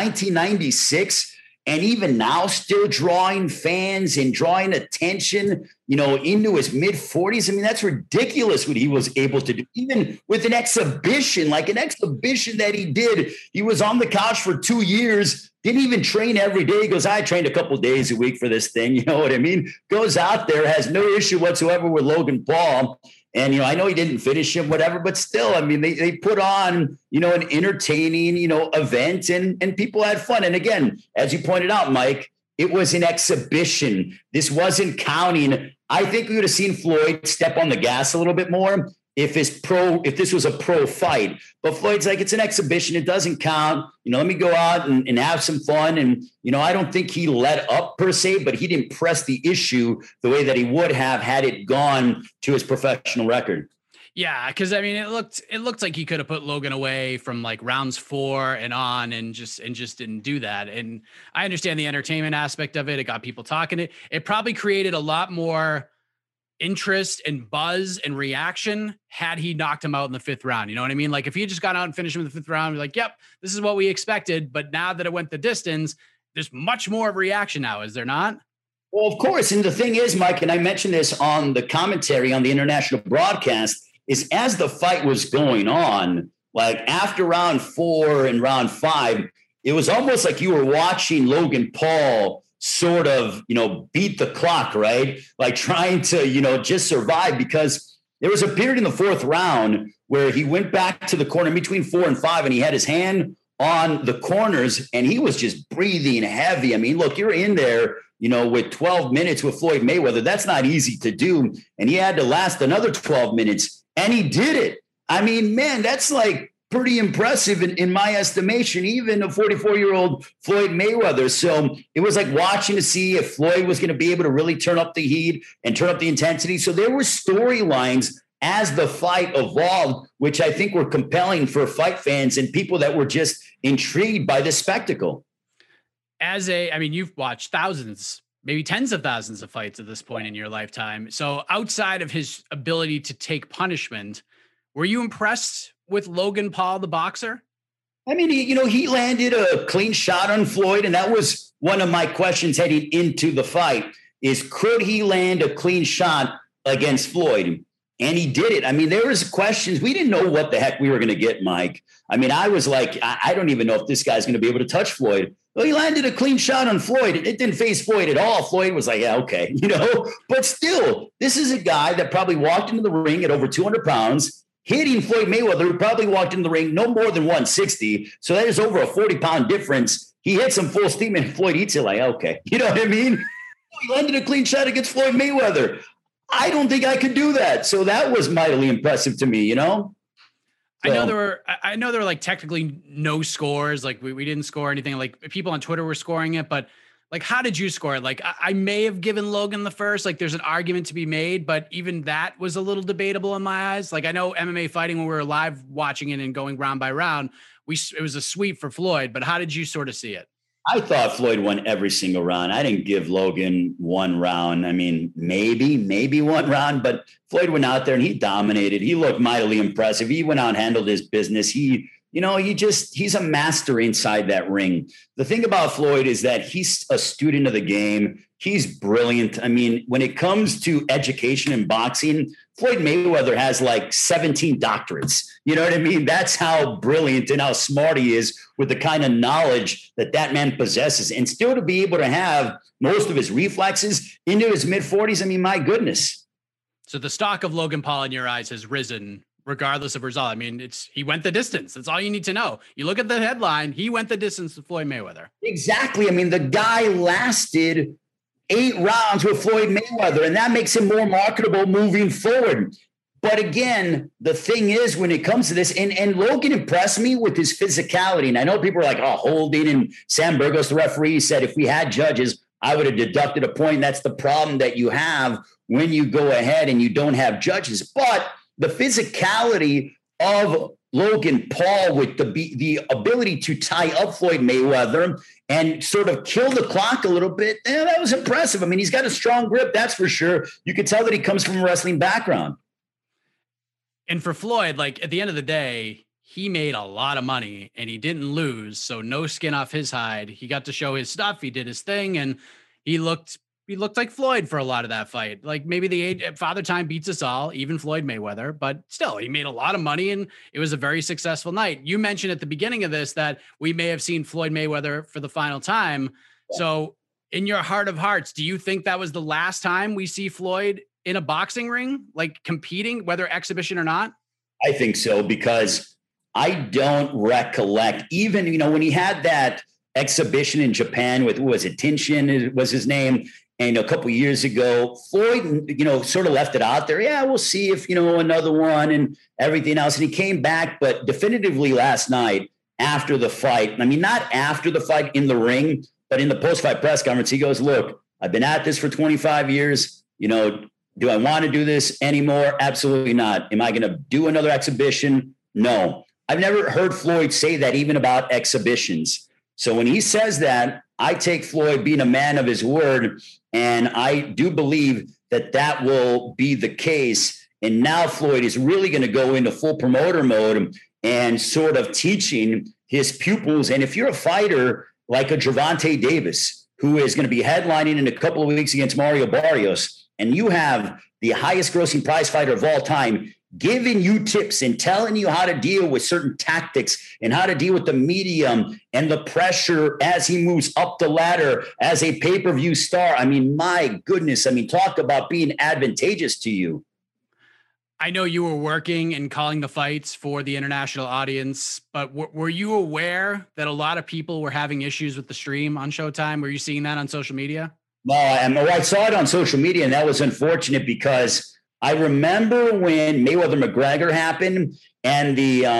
[SPEAKER 10] 1996. And even now still drawing fans and drawing attention, into his mid 40s. I mean, that's ridiculous what he was able to do, even with an exhibition that he did. He was on the couch for 2 years, didn't even train every day. He goes, I trained a couple of days a week for this thing. You know what I mean? Goes out there, has no issue whatsoever with Logan Paul. And, I know he didn't finish him, whatever, but still, I mean, they put on, an entertaining, event and people had fun. And again, as you pointed out, Mike, it was an exhibition. This wasn't counting. I think we would have seen Floyd step on the gas a little bit more if this was a pro fight. But Floyd's like, it's an exhibition. It doesn't count. Let me go out and have some fun. And, I don't think he let up per se, but he didn't press the issue the way that he would have had it gone to his professional record.
[SPEAKER 6] Yeah, because I mean, it looked like he could have put Logan away from like rounds 4 and on, and just didn't do that. And I understand the entertainment aspect of it. It got people talking. It probably created a lot more interest and buzz and reaction had he knocked him out in the 5th round. You know what I mean? Like if he had just gone out and finished him in the 5th round, like, yep, this is what we expected. But now that it went the distance, there's much more of a reaction now, is there not?
[SPEAKER 10] Well, of course. And the thing is, Mike, and I mentioned this on the commentary on the international broadcast, is as the fight was going on, like after round 4 and round 5, it was almost like you were watching Logan Paul sort of, beat the clock, right? Like trying to, just survive, because there was a period in the 4th round where he went back to the corner between 4 and 5 and he had his hand on the corners and he was just breathing heavy. I mean, look, you're in there, with 12 minutes with Floyd Mayweather. That's not easy to do. And he had to last another 12 minutes and he did it. I mean, man, that's like pretty impressive in my estimation, even a 44-year-old Floyd Mayweather. So it was like watching to see if Floyd was going to be able to really turn up the heat and turn up the intensity. So there were storylines as the fight evolved, which I think were compelling for fight fans and people that were just intrigued by this spectacle.
[SPEAKER 6] You've watched thousands, maybe tens of thousands of fights at this point in your lifetime. So outside of his ability to take punishment, were you impressed with Logan Paul, the boxer?
[SPEAKER 10] I mean, he landed a clean shot on Floyd, and that was one of my questions heading into the fight is, could he land a clean shot against Floyd? And he did it. I mean, there was questions. We didn't know what the heck we were going to get, Mike. I mean, I was like, I don't even know if this guy's going to be able to touch Floyd. Well, he landed a clean shot on Floyd. It didn't face Floyd at all. Floyd was like, yeah, okay, But still, this is a guy that probably walked into the ring at over 200 pounds, hitting Floyd Mayweather, who probably walked in the ring no more than 160. So that is over a 40-pound difference. He hits him full steam and Floyd eats it like, okay. You know what I mean? He landed a clean shot against Floyd Mayweather. I don't think I could do that. So that was mightily impressive to me, So.
[SPEAKER 6] I know there were like technically no scores. Like we didn't score anything. Like people on Twitter were scoring it, but like, how did you score it? Like I may have given Logan the first, like there's an argument to be made, but even that was a little debatable in my eyes. Like I know MMA Fighting, when we were live watching it and going round by round, it was a sweep for Floyd, but how did you sort of see it?
[SPEAKER 10] I thought Floyd won every single round. I didn't give Logan one round. I mean, maybe one round, but Floyd went out there and he dominated. He looked mightily impressive. He went out and handled his business. He's a master inside that ring. The thing about Floyd is that he's a student of the game. He's brilliant. I mean, when it comes to education in boxing, Floyd Mayweather has like 17 doctorates. You know what I mean? That's how brilliant and how smart he is with the kind of knowledge that man possesses. And still to be able to have most of his reflexes into his mid-40s, I mean, my goodness.
[SPEAKER 6] So the stock of Logan Paul in your eyes has risen regardless of result. I mean, he went the distance. That's all you need to know. You look at the headline, he went the distance to Floyd Mayweather.
[SPEAKER 10] Exactly. I mean, the guy lasted 8 rounds with Floyd Mayweather, and that makes him more marketable moving forward. But again, the thing is, when it comes to this, and Logan impressed me with his physicality. And I know people are like, oh, holding, and Sam Burgos, the referee, said if we had judges, I would have deducted a point. That's the problem that you have when you go ahead and you don't have judges. But the physicality of Logan Paul with the ability to tie up Floyd Mayweather and sort of kill the clock a little bit, that was impressive. I mean, he's got a strong grip, that's for sure. You could tell that he comes from a wrestling background.
[SPEAKER 6] And for Floyd, like at the end of the day, he made a lot of money and he didn't lose. So no skin off his hide. He got to show his stuff. He did his thing and he looked like Floyd for a lot of that fight. Like maybe the age, Father Time beats us all, even Floyd Mayweather, but still he made a lot of money and it was a very successful night. You mentioned at the beginning of this that we may have seen Floyd Mayweather for the final time. So in your heart of hearts, do you think that was the last time we see Floyd in a boxing ring, like competing, whether exhibition or not?
[SPEAKER 10] I think so, because I don't recollect even, when he had that exhibition in Japan with, was it Tinshin was his name? And a couple of years ago, Floyd, sort of left it out there. Yeah, we'll see if, another one and everything else. And he came back, but definitively last night after the fight, I mean, not after the fight in the ring, but in the post-fight press conference, he goes, look, I've been at this for 25 years. Do I want to do this anymore? Absolutely not. Am I going to do another exhibition? No. I've never heard Floyd say that even about exhibitions. So when he says that, I take Floyd being a man of his word. And I do believe that will be the case. And now Floyd is really going to go into full promoter mode and sort of teaching his pupils. And if you're a fighter like a Gervonta Davis, who is going to be headlining in a couple of weeks against Mario Barrios, and you have the highest grossing prize fighter of all time giving you tips and telling you how to deal with certain tactics and how to deal with the medium and the pressure as he moves up the ladder as a pay-per-view star. I mean, my goodness. I mean, talk about being advantageous to you.
[SPEAKER 6] I know you were working and calling the fights for the international audience, but were you aware that a lot of people were having issues with the stream on Showtime? Were you seeing that on social media?
[SPEAKER 10] No, I saw it on social media, and that was unfortunate because I remember when Mayweather-McGregor happened and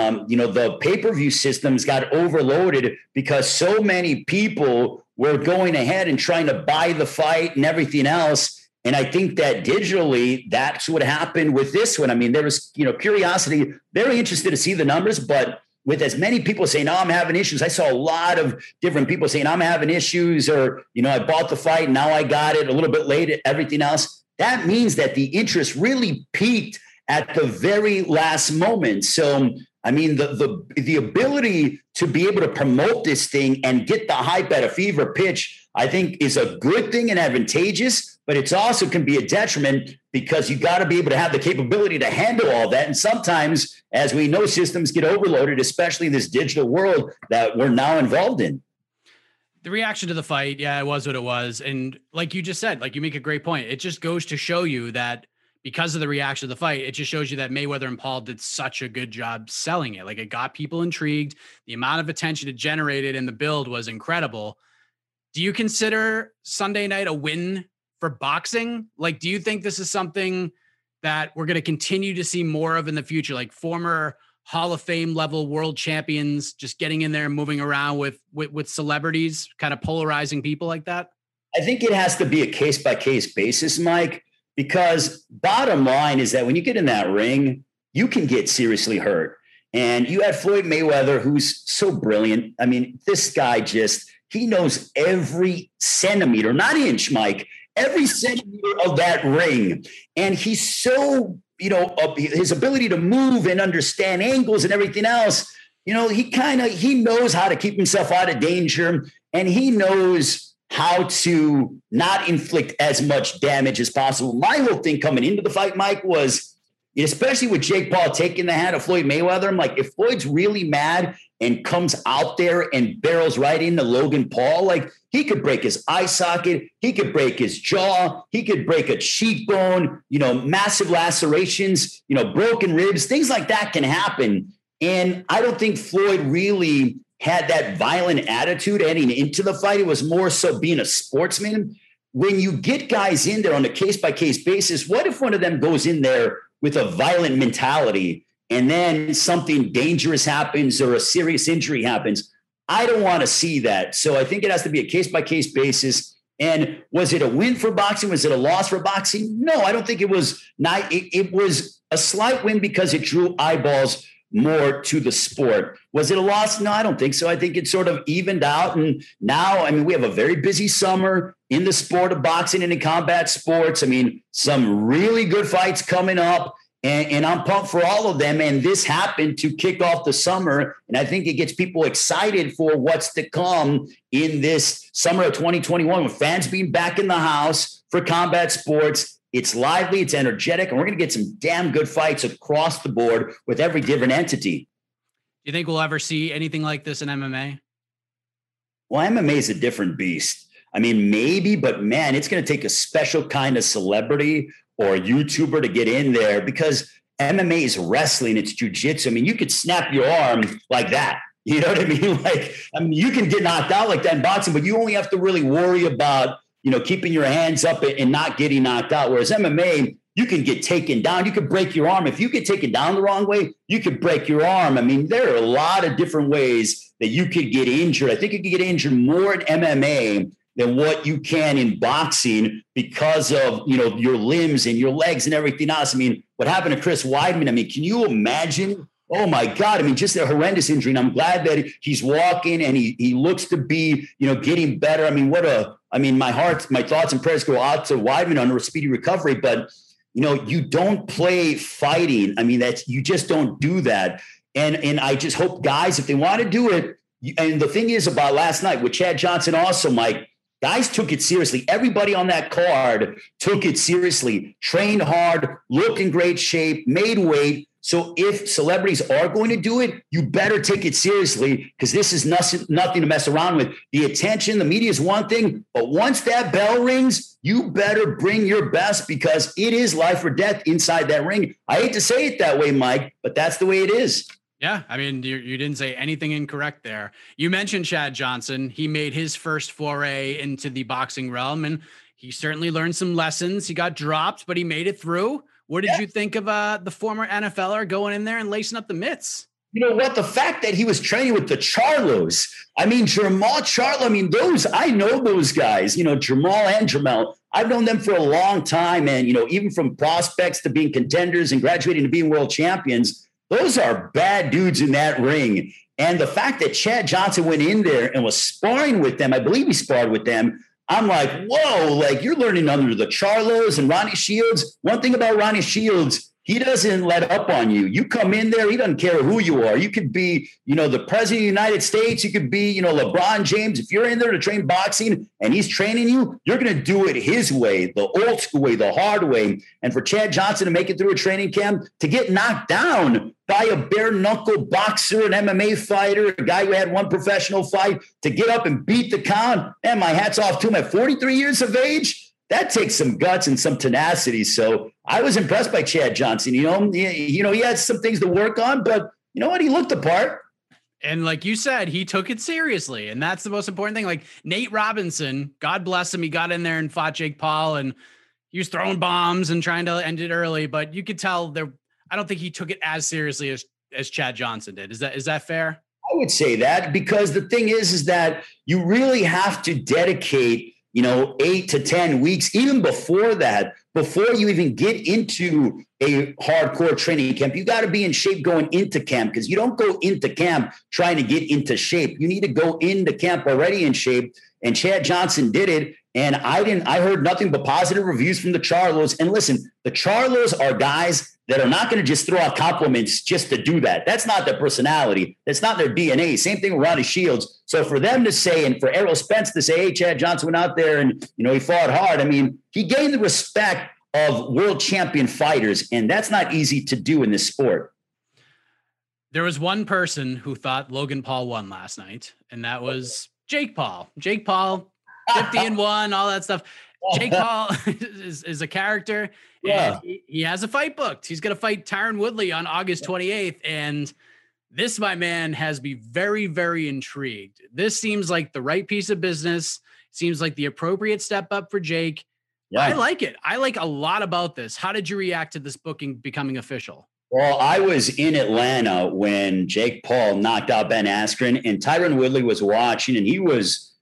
[SPEAKER 10] the pay-per-view systems got overloaded because so many people were going ahead and trying to buy the fight and everything else. And I think that digitally, that's what happened with this one. I mean, there was, curiosity, very interested to see the numbers, but with as many people saying, I'm having issues. I saw a lot of different people saying, I'm having issues, or, I bought the fight, now I got it a little bit late, everything else. That means that the interest really peaked at the very last moment. So, I mean, the ability to be able to promote this thing and get the hype at a fever pitch, I think is a good thing and advantageous, but it's also can be a detriment because you got to be able to have the capability to handle all that. And sometimes, as we know, systems get overloaded, especially in this digital world that we're now involved in.
[SPEAKER 6] The reaction to the fight, yeah, it was what it was. And like you just said, like you make a great point. It just goes to show you that because of the reaction to the fight, it just shows you that Mayweather and Paul did such a good job selling it. Like it got people intrigued. The amount of attention it generated in the build was incredible. Do you consider Sunday night a win for boxing? Like, do you think this is something that we're going to continue to see more of in the future? Like former Hall of Fame level world champions just getting in there and moving around with celebrities, kind of polarizing people like that?
[SPEAKER 10] I think it has to be a case-by-case basis, Mike, because bottom line is that when you get in that ring, you can get seriously hurt. And you had Floyd Mayweather, who's so brilliant. I mean, this guy he knows every centimeter, not inch, Mike, every centimeter of that ring. And he's so, his ability to move and understand angles and everything else, he knows how to keep himself out of danger, and he knows how to not inflict as much damage as possible. My whole thing coming into the fight, Mike, was, especially with Jake Paul taking the hand of Floyd Mayweather, I'm like, if Floyd's really mad and comes out there and barrels right into Logan Paul, like he could break his eye socket, he could break his jaw, he could break a cheekbone, massive lacerations, broken ribs, things like that can happen. And I don't think Floyd really had that violent attitude heading into the fight. It was more so being a sportsman. When you get guys in there on a case-by-case basis, what if one of them goes in there with a violent mentality and then something dangerous happens or a serious injury happens? I don't want to see that. So I think it has to be a case-by-case basis. And was it a win for boxing? Was it a loss for boxing? No, I don't think it was. It was a slight win because it drew eyeballs more to the sport. Was it a loss? No, I don't think so. I think it sort of evened out. And now, I mean, we have a very busy summer in the sport of boxing and in combat sports. I mean, some really good fights coming up. And I'm pumped for all of them. And this happened to kick off the summer. And I think it gets people excited for what's to come in this summer of 2021 with fans being back in the house for combat sports. It's lively, it's energetic, and we're going to get some damn good fights across the board with every different entity.
[SPEAKER 6] Do you think we'll ever see anything like this in MMA?
[SPEAKER 10] Well, MMA is a different beast. I mean, maybe, but man, it's going to take a special kind of celebrity or a YouTuber to get in there because MMA is wrestling, it's jiu-jitsu. I mean, you could snap your arm like that. You know what I mean? You can get knocked out like that in boxing, but you only have to really worry about, keeping your hands up and not getting knocked out. Whereas MMA, you can get taken down. You could break your arm. If you get taken down the wrong way, you could break your arm. I mean, there are a lot of different ways that you could get injured. I think you could get injured more in MMA than what you can in boxing because of, your limbs and your legs and everything else. I mean, what happened to Chris Weidman? I mean, can you imagine? Oh my God. I mean, just a horrendous injury. And I'm glad that he's walking and he looks to be, getting better. I mean, what a I mean, my thoughts and prayers go out to Weidman on a speedy recovery, but you don't play fighting. I mean, you just don't do that. And I just hope guys, if they want to do it, and the thing is about last night with Chad Johnson also, Mike, guys took it seriously. Everybody on that card took it seriously, trained hard, looked in great shape, made weight. So if celebrities are going to do it, you better take it seriously, because this is nothing to mess around with. The attention, the media is one thing, but once that bell rings, you better bring your best, because it is life or death inside that ring. I hate to say it that way, Mike, but that's the way it is.
[SPEAKER 6] Yeah, I mean, you didn't say anything incorrect there. You mentioned Chad Johnson. He made his first foray into the boxing realm, and he certainly learned some lessons. He got dropped, but he made it through. What did you think of the former NFLer going in there and lacing up the mitts?
[SPEAKER 10] You know what? The fact that he was training with the Charlos, I mean, Jermall Charlo, I mean, I know those guys, Jamal and Jamel. I've known them for a long time. And, even from prospects to being contenders and graduating to being world champions, those are bad dudes in that ring. And the fact that Chad Johnson went in there and was sparring with them, I believe he sparred with them, I'm like, whoa, like you're learning under the Charlos and Ronnie Shields. One thing about Ronnie Shields, he doesn't let up on you. You come in there, he doesn't care who you are. You could be, the president of the United States. You could be, LeBron James. If you're in there to train boxing and he's training you, you're going to do it his way, the old school way, the hard way. And for Chad Johnson to make it through a training camp, to get knocked down by a bare knuckle boxer, an MMA fighter, a guy who had one professional fight, to get up and beat the count, and my hat's off to him at 43 years of age. That takes some guts and some tenacity. So I was impressed by Chad Johnson. He had some things to work on, but you know what? He looked the part.
[SPEAKER 6] And like you said, he took it seriously. And that's the most important thing. Like Nate Robinson, God bless him. He got in there and fought Jake Paul, and he was throwing bombs and trying to end it early, but you could tell I don't think he took it as seriously as Chad Johnson did. Is that fair?
[SPEAKER 10] I would say that, because the thing is that you really have to dedicate 8 to 10 weeks, even before that, before you even get into a hardcore training camp. You got to be in shape going into camp, because you don't go into camp trying to get into shape. You need to go into camp already in shape. And Chad Johnson did it. And I heard nothing but positive reviews from the Charlos. And listen, the Charlos are guys that are not going to just throw out compliments just to do that. That's not their personality. That's not their DNA. Same thing with Ronnie Shields. So for them to say, and for Errol Spence to say, hey, Chad Johnson went out there and, he fought hard. I mean, he gained the respect of world champion fighters, and that's not easy to do in this sport.
[SPEAKER 6] There was one person who thought Logan Paul won last night, and that was Jake Paul. Jake Paul, 50-1, all that stuff. Jake Paul is a character.
[SPEAKER 10] Yeah.
[SPEAKER 6] And he has a fight booked. He's going to fight Tyron Woodley on August 28th. And this, my man, has me very, very intrigued. This seems like the right piece of business. Seems like the appropriate step up for Jake. Yeah. I like it. I like a lot about this. How did you react to this booking becoming official?
[SPEAKER 10] Well, I was in Atlanta when Jake Paul knocked out Ben Askren, and Tyron Woodley was watching, and he was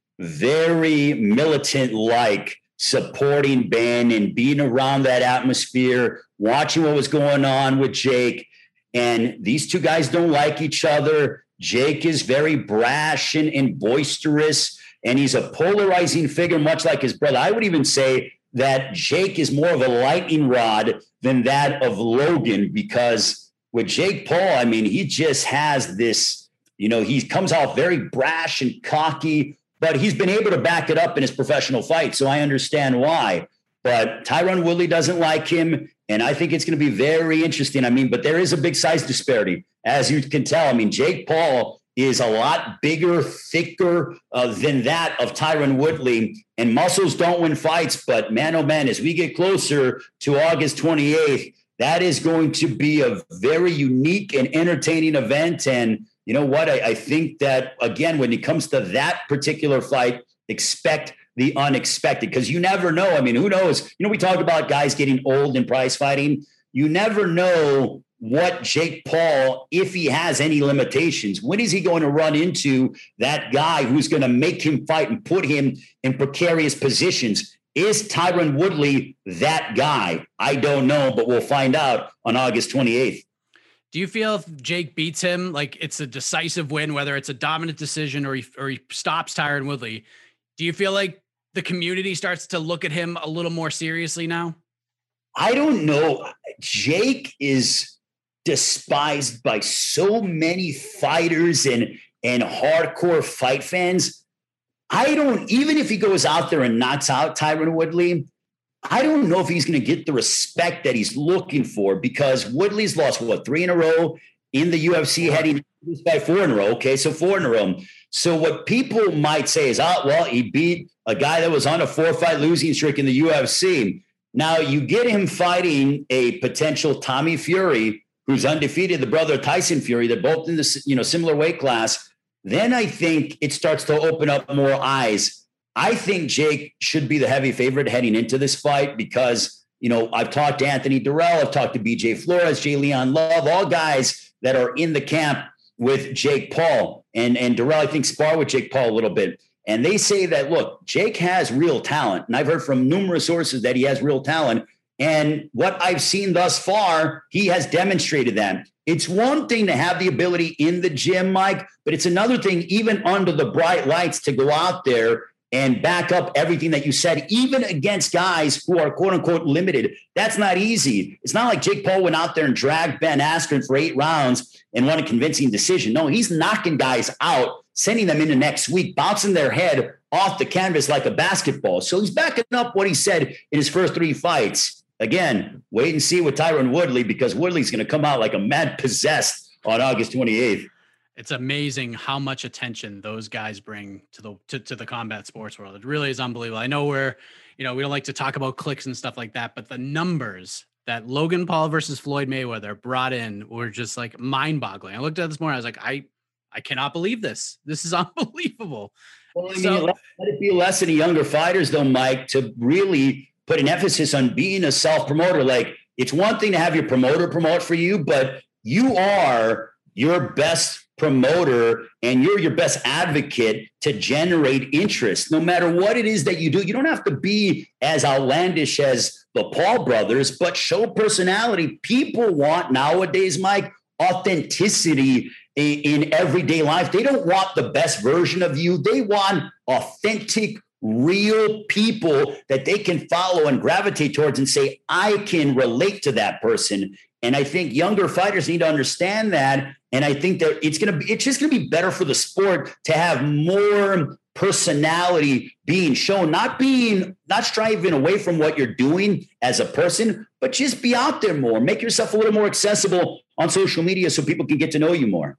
[SPEAKER 10] very militant-like, supporting Ben and being around that atmosphere, watching what was going on with Jake. And these two guys don't like each other. Jake is very brash and boisterous, and he's a polarizing figure, much like his brother. I would even say that Jake is more of a lightning rod than that of Logan, because with Jake Paul, I mean, he just has this, he comes out very brash and cocky, but he's been able to back it up in his professional fight. So I understand why. But Tyron Woodley doesn't like him, and I think it's going to be very interesting. I mean, but there is a big size disparity, as you can tell. I mean, Jake Paul is a lot bigger, thicker than that of Tyron Woodley, and muscles don't win fights. But man, oh man, as we get closer to August 28th, that is going to be a very unique and entertaining event. And you know what? I think that, again, when it comes to that particular fight, expect the unexpected, because you never know. I mean, who knows? We talk about guys getting old in prize fighting. You never know what Jake Paul, if he has any limitations, when is he going to run into that guy who's going to make him fight and put him in precarious positions? Is Tyron Woodley that guy? I don't know, but we'll find out on August 28th.
[SPEAKER 6] Do you feel if Jake beats him, like it's a decisive win, whether it's a dominant decision or he stops Tyron Woodley, do you feel like the community starts to look at him a little more seriously now?
[SPEAKER 10] I don't know. Jake is despised by so many fighters and hardcore fight fans. Even if he goes out there and knocks out Tyron Woodley, I don't know if he's going to get the respect that he's looking for, because Woodley's lost, 3 in a row in the UFC, heading by 4 in a row. Okay, so 4 in a row. So what people might say is, he beat a guy that was on a 4-fight losing streak in the UFC. Now you get him fighting a potential Tommy Fury, who's undefeated, the brother of Tyson Fury. They're both in this, similar weight class. Then I think it starts to open up more eyes. I think Jake should be the heavy favorite heading into this fight because, I've talked to Anthony Durrell, I've talked to BJ Flores, Jay Leon Love, all guys that are in the camp with Jake Paul. And Durrell, I think, sparred with Jake Paul a little bit. And they say that, look, Jake has real talent. And I've heard from numerous sources that he has real talent. And what I've seen thus far, he has demonstrated that. It's one thing to have the ability in the gym, Mike, but it's another thing, even under the bright lights, to go out there and back up everything that you said, even against guys who are quote unquote limited. That's not easy. It's not like Jake Paul went out there and dragged Ben Askren for 8 rounds and won a convincing decision. No, he's knocking guys out, sending them into next week, bouncing their head off the canvas like a basketball. So he's backing up what he said in his first 3 fights. Again, wait and see with Tyron Woodley, because Woodley's going to come out like a mad possessed on August 28th.
[SPEAKER 6] It's amazing how much attention those guys bring to the combat sports world. It really is unbelievable. I know we don't like to talk about clicks and stuff like that, but the numbers that Logan Paul versus Floyd Mayweather brought in were just like mind-boggling. I looked at it this morning. I was like, I cannot believe this. This is unbelievable.
[SPEAKER 10] Well, let it be a lesson to younger fighters, though, Mike, to really put an emphasis on being a self-promoter. Like, it's one thing to have your promoter promote for you, but you are your best promoter and you're your best advocate to generate interest. No matter what it is that you do, you don't have to be as outlandish as the Paul brothers, but show personality. People want nowadays, Mike, authenticity in everyday life. They don't want the best version of you. They want authentic, real people that they can follow and gravitate towards and say, I can relate to that person. And I think younger fighters need to understand that. And I think that it's just going to be better for the sport to have more personality being shown, not striving away from what you're doing as a person, but just be out there more. Make yourself a little more accessible on social media so people can get to know you more.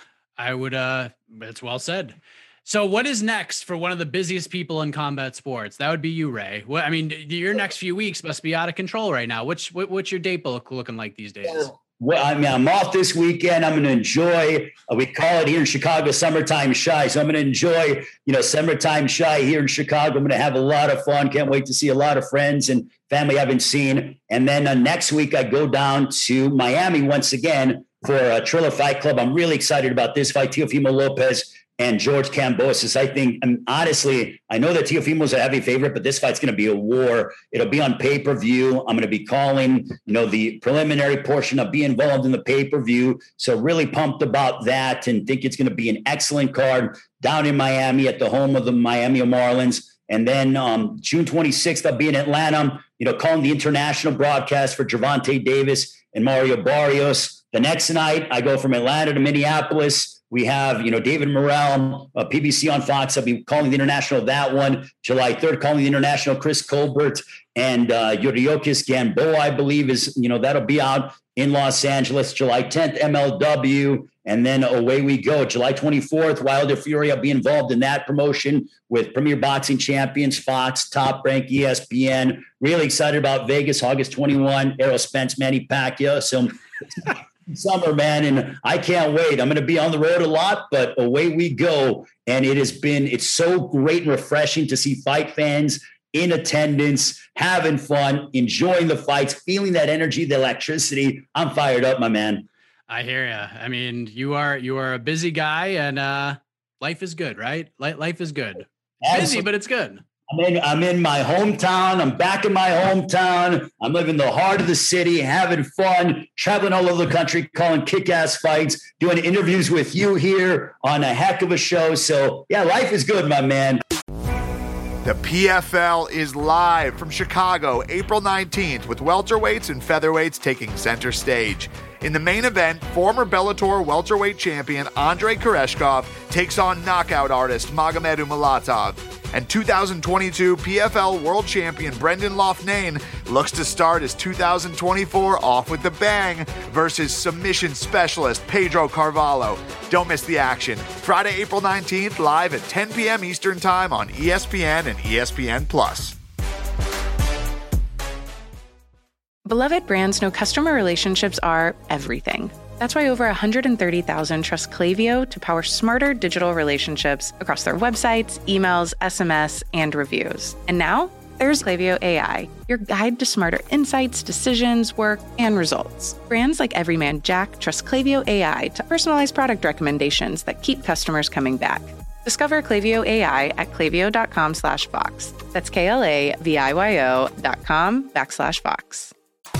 [SPEAKER 6] I would, that's well said. So what is next for one of the busiest people in combat sports? That would be you, Ray. Well, I mean, your next few weeks must be out of control right now. What's your date book looking like these days?
[SPEAKER 10] Well, I mean, I'm off this weekend. I'm going to enjoy, we call it here in Chicago, Summertime Shy. So I'm going to enjoy, Summertime Shy here in Chicago. I'm going to have a lot of fun. Can't wait to see a lot of friends and family I haven't seen. And then next week, I go down to Miami once again for a Triller Fight Club. I'm really excited about this fight, Teofimo Lopez and George Kambosos. I think, honestly, I know that Teofimo's a heavy favorite, but this fight's going to be a war. It'll be on pay-per-view. I'm going to be calling, the preliminary portion. I'll be involved in the pay-per-view. So really pumped about that and think it's going to be an excellent card down in Miami at the home of the Miami Marlins. And then June 26th, I'll be in Atlanta, calling the international broadcast for Gervonta Davis and Mario Barrios. The next night, I go from Atlanta to Minneapolis. We have, David Morrell, PBC on Fox. I'll be calling the international of that one. July 3rd, calling the international, Chris Colbert and Yuriokis Gamboa, I believe, is, that'll be out in Los Angeles. July 10th, MLW. And then away we go. July 24th, Wilder Fury. I'll be involved in that promotion with Premier Boxing Champions, Fox, Top Rank, ESPN. Really excited about Vegas, August 21, Errol Spence, Manny Pacquiao. So summer, man, and I can't wait. I'm going to be on the road a lot, but away we go. And it's so great and refreshing to see fight fans in attendance, having fun, enjoying the fights, feeling that energy, the electricity. I'm fired up, my man.
[SPEAKER 6] I hear you. I mean, you are a busy guy, and life is good, right? Life is good. Busy, but it's good.
[SPEAKER 10] I'm in my hometown. I'm back in my hometown. I'm living the heart of the city, having fun, traveling all over the country, calling kick-ass fights, doing interviews with you here on a heck of a show. So, yeah, life is good, my man.
[SPEAKER 1] The PFL is live from Chicago, April 19th, with welterweights and featherweights taking center stage. In the main event, former Bellator welterweight champion Andrei Koreshkov takes on knockout artist Magomed Umalatov. And 2022 PFL world champion Brendan Loughnane looks to start his 2024 off with a bang versus submission specialist Pedro Carvalho. Don't miss the action. Friday, April 19th, live at 10 p.m. Eastern Time on ESPN and ESPN+.
[SPEAKER 11] Beloved brands know customer relationships are everything. That's why over 130,000 trust Klaviyo to power smarter digital relationships across their websites, emails, SMS, and reviews. And now, there's Klaviyo AI, your guide to smarter insights, decisions, work, and results. Brands like Everyman Jack trust Klaviyo AI to personalize product recommendations that keep customers coming back. Discover Klaviyo AI at klaviyo.com/Vox. That's KLAVIYO.com/Vox.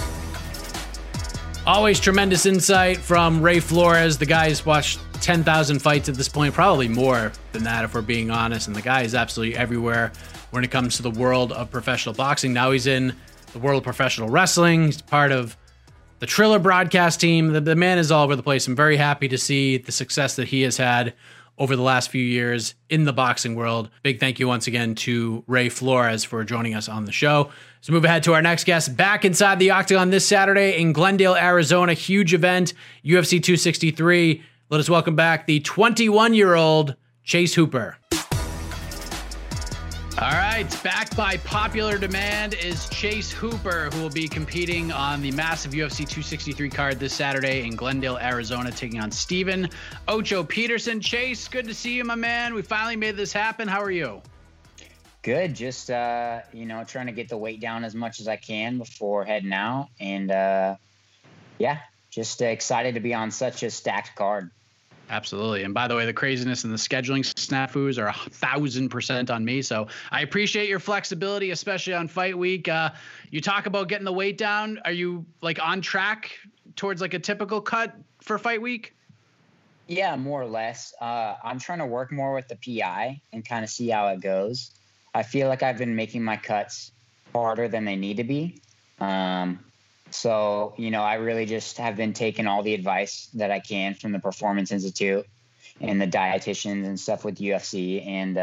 [SPEAKER 6] Always tremendous insight from Ray Flores. The guy's watched 10,000 fights at this point, probably more than that if we're being honest. And the guy is absolutely everywhere when it comes to the world of professional boxing. Now he's in the world of professional wrestling. He's part of the Triller broadcast team. The man is all over the place. I'm very happy to see the success that he has had over the last few years in the boxing world. Big thank you once again to Ray Flores for joining us on the show. Let's move ahead to our next guest. Back inside the Octagon this Saturday in Glendale, Arizona. Huge event, UFC 263. Let us welcome back the 21-year-old Chase Hooper. All right, back by popular demand is Chase Hooper, who will be competing on the massive UFC 263 card this Saturday in Glendale, Arizona, taking on Steven Ocho Peterson. Chase, good to see you, my man. We finally made this happen. How are you?
[SPEAKER 12] Good. Just, trying to get the weight down as much as I can before heading out. And, just excited to be on such a stacked card.
[SPEAKER 6] Absolutely. And by the way, the craziness and the scheduling snafus are 1,000% on me. So I appreciate your flexibility, especially on fight week. You talk about getting the weight down. Are you on track towards a typical cut for fight week?
[SPEAKER 12] Yeah, more or less. I'm trying to work more with the PI and kind of see how it goes. I feel like I've been making my cuts harder than they need to be. So, I really just have been taking all the advice that I can from the Performance Institute and the dietitians and stuff with UFC. And,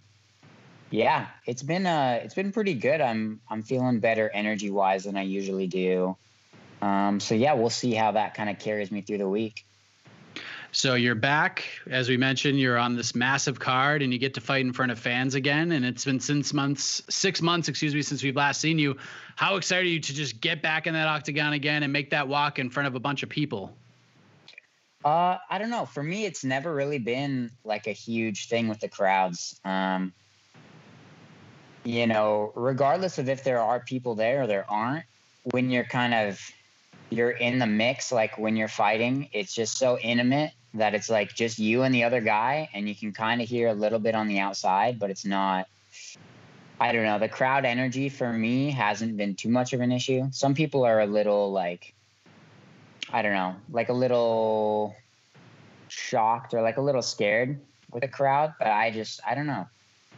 [SPEAKER 12] it's been pretty good. I'm feeling better energy wise than I usually do. We'll see how that kind of carries me through the week.
[SPEAKER 6] So you're back, as we mentioned, you're on this massive card and you get to fight in front of fans again. And it's been 6 months, since we've last seen you. How excited are you to just get back in that octagon again and make that walk in front of a bunch of people?
[SPEAKER 12] I don't know. For me, it's never really been a huge thing with the crowds. Regardless of if there are people there or there aren't, when you're you're in the mix, when you're fighting, it's just so intimate that it's just you and the other guy, and you can kind of hear a little bit on the outside, but it's not, I don't know. The crowd energy for me hasn't been too much of an issue. Some people are a little I don't know, a little shocked or a little scared with the crowd, but I don't know.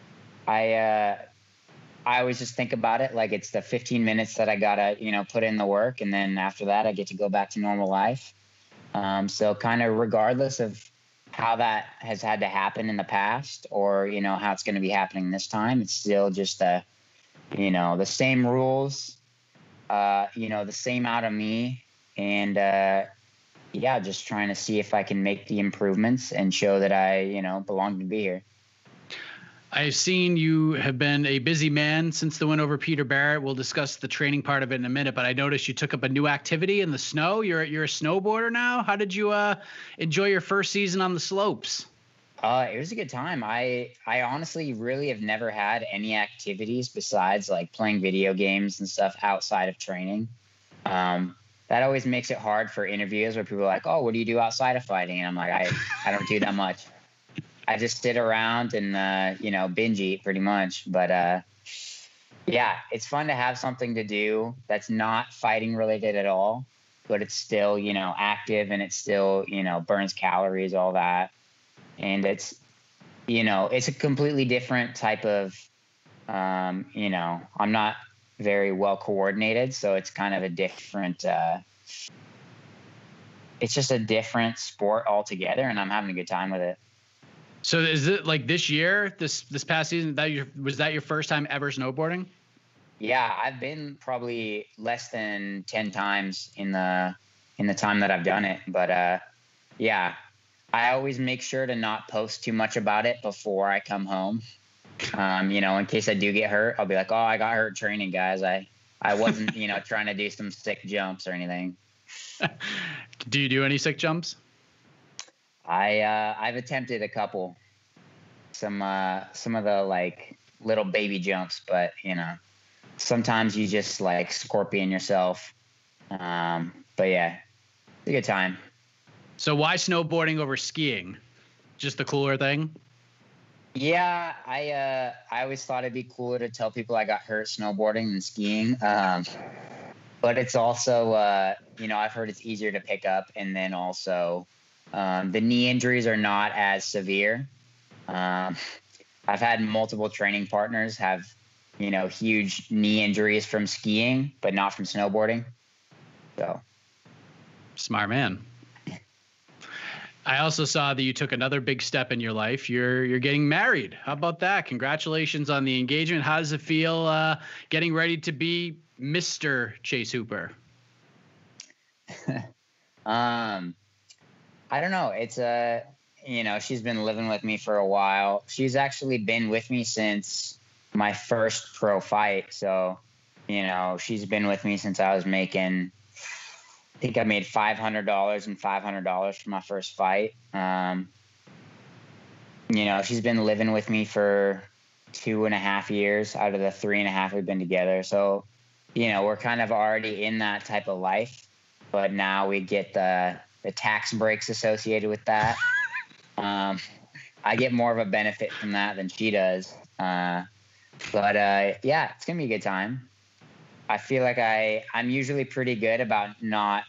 [SPEAKER 12] I always just think about it it's the 15 minutes that I gotta, put in the work. And then after that, I get to go back to normal life. So kind of regardless of how that has had to happen in the past or, how it's going to be happening this time, it's still just the same rules, the same out of me. And, just trying to see if I can make the improvements and show that I, belong to be here.
[SPEAKER 6] I've seen you have been a busy man since the win over Peter Barrett. We'll discuss the training part of it in a minute, but I noticed you took up a new activity in the snow. You're a snowboarder now. How did you enjoy your first season on the slopes?
[SPEAKER 12] It was a good time. I honestly really have never had any activities besides playing video games and stuff outside of training. That always makes it hard for interviews where people are like, oh, what do you do outside of fighting? And I'm like, I don't do that much. I just sit around and, binge eat pretty much. But, it's fun to have something to do that's not fighting related at all, but it's still, active and it still, burns calories, all that. And it's, it's a completely different type of You know, I'm not very well coordinated, so it's kind of a different, it's just a different sport altogether, and I'm having a good time with it.
[SPEAKER 6] So is it like this year, this past season, was that your first time ever snowboarding?
[SPEAKER 12] Yeah, I've been probably less than 10 times in the time that I've done it. But yeah, I always make sure to not post too much about it before I come home. You know, in case I do get hurt, I'll be like, oh, I got hurt training, guys. I wasn't, you know, trying to do some sick jumps or anything.
[SPEAKER 6] Do you do any sick jumps?
[SPEAKER 12] I've attempted a couple, some of the like little baby jumps, but you know, sometimes you just like scorpion yourself. But yeah, it's a good time.
[SPEAKER 6] So why snowboarding over skiing? Just the cooler thing?
[SPEAKER 12] Yeah, I always thought it'd be cooler to tell people I got hurt snowboarding than skiing. But it's also, you know, I've heard it's easier to pick up, and then also the knee injuries are not as severe. I've had multiple training partners have, you know, huge knee injuries from skiing, but not from snowboarding. So
[SPEAKER 6] smart man. I also saw that you took another big step in your life. You're getting married. How about that? Congratulations on the engagement. How does it feel getting ready to be Mr. Chase Hooper?
[SPEAKER 12] I don't know. It's you know, she's been living with me for a while. She's actually been with me since my first pro fight. So, you know, she's been with me since I was making, I think I made $500 and $500 for my first fight. You know, she's been living with me for 2.5 years out of the 3.5 we've been together. So, you know, we're kind of already in that type of life, but now we get the tax breaks associated with that. I get more of a benefit from that than she does. But yeah, it's gonna be a good time. I feel like I'm usually pretty good about not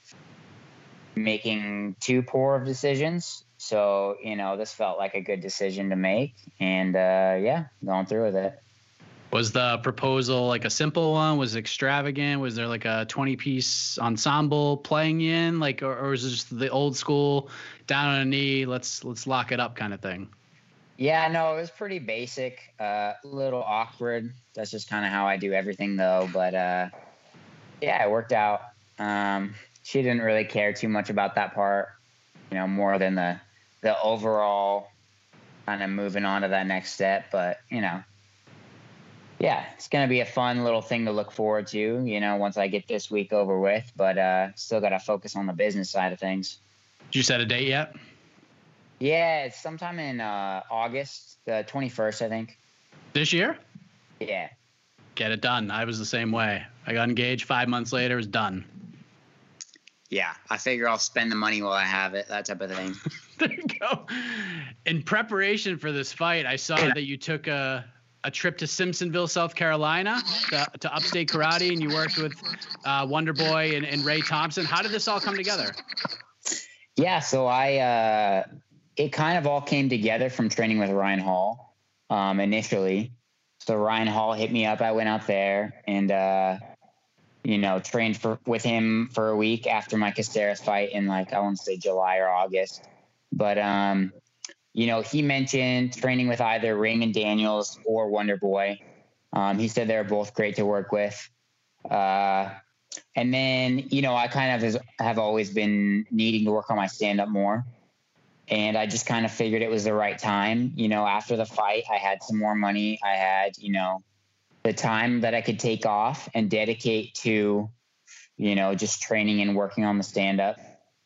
[SPEAKER 12] making too poor of decisions. So, you know, this felt like a good decision to make, and yeah, going through with it.
[SPEAKER 6] Was the proposal like a simple one? Was it extravagant? Was there like a 20-piece ensemble playing in, like, or was it just the old school down on a knee, let's lock it up kind of thing?
[SPEAKER 12] Yeah, no, it was pretty basic, a little awkward. That's just kind of how I do everything though. But yeah, it worked out. She didn't really care too much about that part, you know, more than the overall kind of moving on to that next step. But, you know, yeah, it's going to be a fun little thing to look forward to, you know, once I get this week over with, but still got to focus on the business side of things.
[SPEAKER 6] Did you set a date yet?
[SPEAKER 12] Yeah, it's sometime in August, the 21st, I think.
[SPEAKER 6] This year?
[SPEAKER 12] Yeah.
[SPEAKER 6] Get it done. I was the same way. I got engaged 5 months later, it was done.
[SPEAKER 12] Yeah, I figure I'll spend the money while I have it, that type of thing.
[SPEAKER 6] There you go. In preparation for this fight, I saw that you took a trip to Simpsonville, South Carolina, to Upstate Karate, and you worked with Wonder Boy and Ray Thompson. How did this all come together?
[SPEAKER 12] Yeah, so it kind of all came together from training with Ryan Hall initially. So Ryan Hall hit me up. I went out there and, you know, trained with him for a week after my Caceres fight in, like, I want to say July or August. But, you know, he mentioned training with either Raymond Daniels or Wonder Boy. He said they were both great to work with. And then, you know, I kind of have always been needing to work on my stand-up more. And I just kind of figured it was the right time. You know, after the fight, I had some more money. I had, you know, the time that I could take off and dedicate to, you know, just training and working on the stand-up.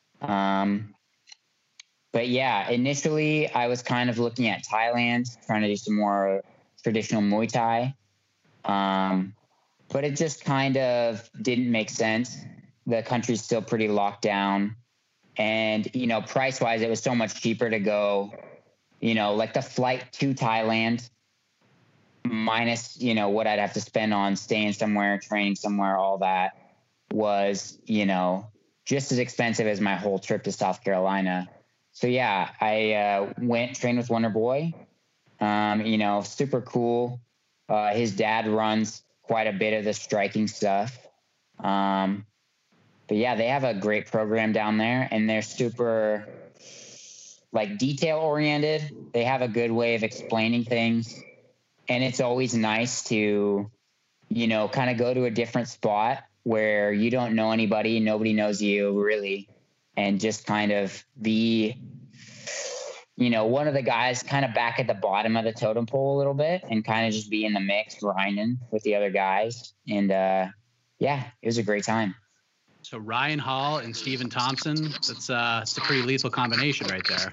[SPEAKER 12] But yeah, initially I was kind of looking at Thailand, trying to do some more traditional Muay Thai. But it just kind of didn't make sense. The country's still pretty locked down. And, you know, price-wise, it was so much cheaper to go, you know, like the flight to Thailand minus, you know, what I'd have to spend on staying somewhere, training somewhere, all that was, you know, just as expensive as my whole trip to South Carolina. So, yeah, I went, trained with Wonder Boy, you know, super cool. His dad runs quite a bit of the striking stuff. But yeah, they have a great program down there, and they're super like detail oriented. They have a good way of explaining things. And it's always nice to, you know, kind of go to a different spot where you don't know anybody, nobody knows you really, and just kind of be, you know, one of the guys kind of back at the bottom of the totem pole a little bit and kind of just be in the mix grinding with the other guys. And yeah, it was a great time.
[SPEAKER 6] So Ryan Hall and Stephen Thompson, it's a pretty lethal combination right there.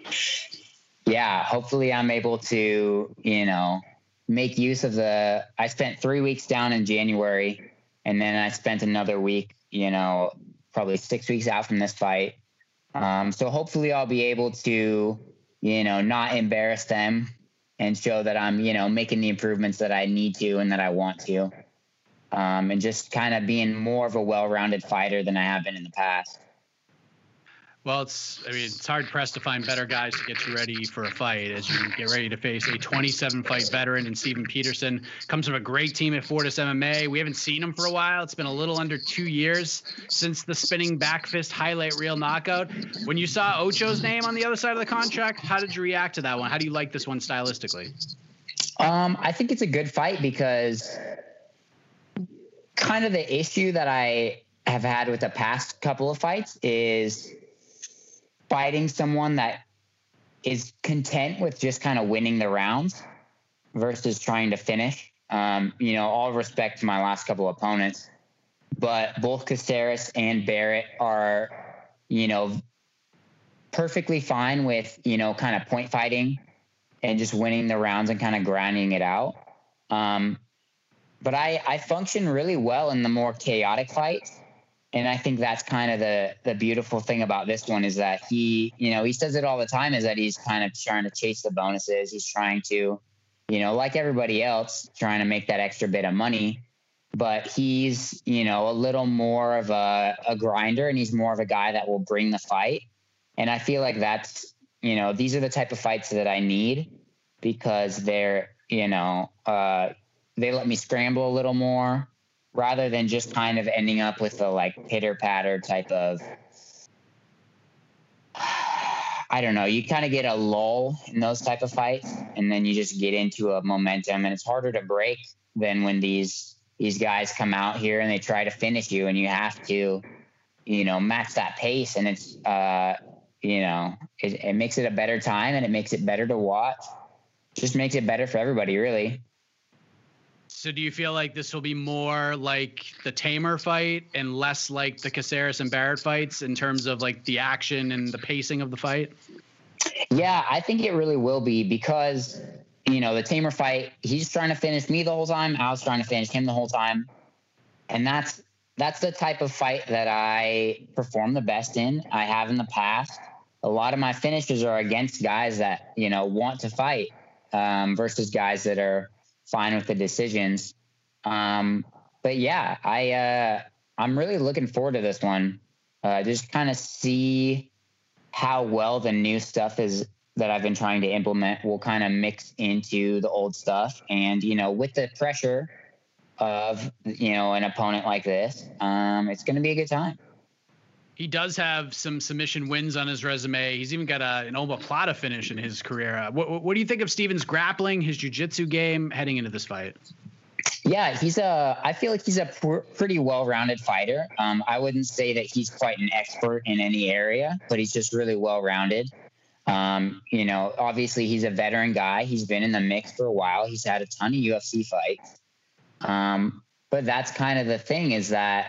[SPEAKER 12] Yeah, hopefully I'm able to, you know, make use of I spent 3 weeks down in January, and then I spent another week, you know, probably 6 weeks out from this fight. So hopefully I'll be able to, you know, not embarrass them and show that I'm, you know, making the improvements that I need to and that I want to. And just kind of being more of a well-rounded fighter than I have been in the past.
[SPEAKER 6] Well, it's hard pressed to find better guys to get you ready for a fight as you get ready to face a 27-fight veteran in Steven Peterson. Comes from a great team at Fortis MMA. We haven't seen him for a while. It's been a little under 2 years since the spinning back fist highlight reel knockout. When you saw Ocho's name on the other side of the contract, how did you react to that one? How do you like this one stylistically?
[SPEAKER 12] I think it's a good fight because kind of the issue that I have had with the past couple of fights is fighting someone that is content with just kind of winning the rounds versus trying to finish. You know, all respect to my last couple of opponents, but both Caceres and Barrett are, you know, perfectly fine with, you know, kind of point fighting and just winning the rounds and kind of grinding it out. But I function really well in the more chaotic fights. And I think that's kind of the beautiful thing about this one is that he, you know, he says it all the time is that he's kind of trying to chase the bonuses. He's trying to, you know, like everybody else, trying to make that extra bit of money. But he's, you know, a little more of a grinder, and he's more of a guy that will bring the fight. And I feel like that's, you know, these are the type of fights that I need because they're, you know, they let me scramble a little more, rather than just kind of ending up with the like pitter patter type of, I don't know, you kind of get a lull in those type of fights and then you just get into a momentum, and it's harder to break than when these guys come out here and they try to finish you and you have to, you know, match that pace. And it's, you know, it makes it a better time and it makes it better to watch. Just makes it better for everybody, really.
[SPEAKER 6] So do you feel like this will be more like the Tamer fight and less like the Caceres and Barrett fights in terms of like the action and the pacing of the fight?
[SPEAKER 12] Yeah, I think it really will be because, you know, the Tamer fight, he's trying to finish me the whole time. I was trying to finish him the whole time. And that's the type of fight that I perform the best in. I have in the past. A lot of my finishes are against guys that, you know, want to fight versus guys that are fine with the decisions. But yeah, I'm really looking forward to this one. Just kind of see how well the new stuff is that I've been trying to implement will kind of mix into the old stuff. And, you know, with the pressure of, you know, an opponent like this, it's going to be a good time.
[SPEAKER 6] He does have some submission wins on his resume. He's even got an omoplata finish in his career. What do you think of Steven's grappling, his jiu-jitsu game heading into this fight?
[SPEAKER 12] Yeah, I feel like he's a pretty well-rounded fighter. I wouldn't say that he's quite an expert in any area, but he's just really well-rounded. You know, obviously he's a veteran guy. He's been in the mix for a while. He's had a ton of UFC fights. But that's kind of the thing is that,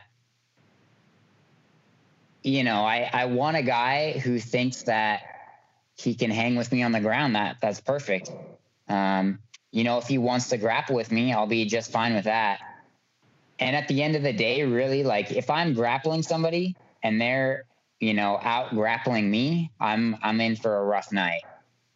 [SPEAKER 12] you know, I want a guy who thinks that he can hang with me on the ground. That's perfect. You know, if he wants to grapple with me, I'll be just fine with that. And at the end of the day, really, like if I'm grappling somebody and they're, you know, out grappling me, I'm in for a rough night.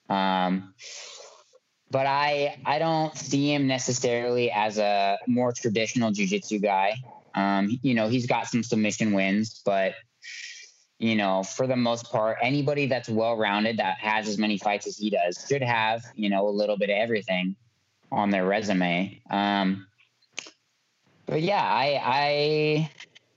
[SPEAKER 12] But I don't see him necessarily as a more traditional jiu-jitsu guy. You know, he's got some submission wins, but you know, for the most part, anybody that's well-rounded that has as many fights as he does should have, you know, a little bit of everything. on their resume. But yeah, I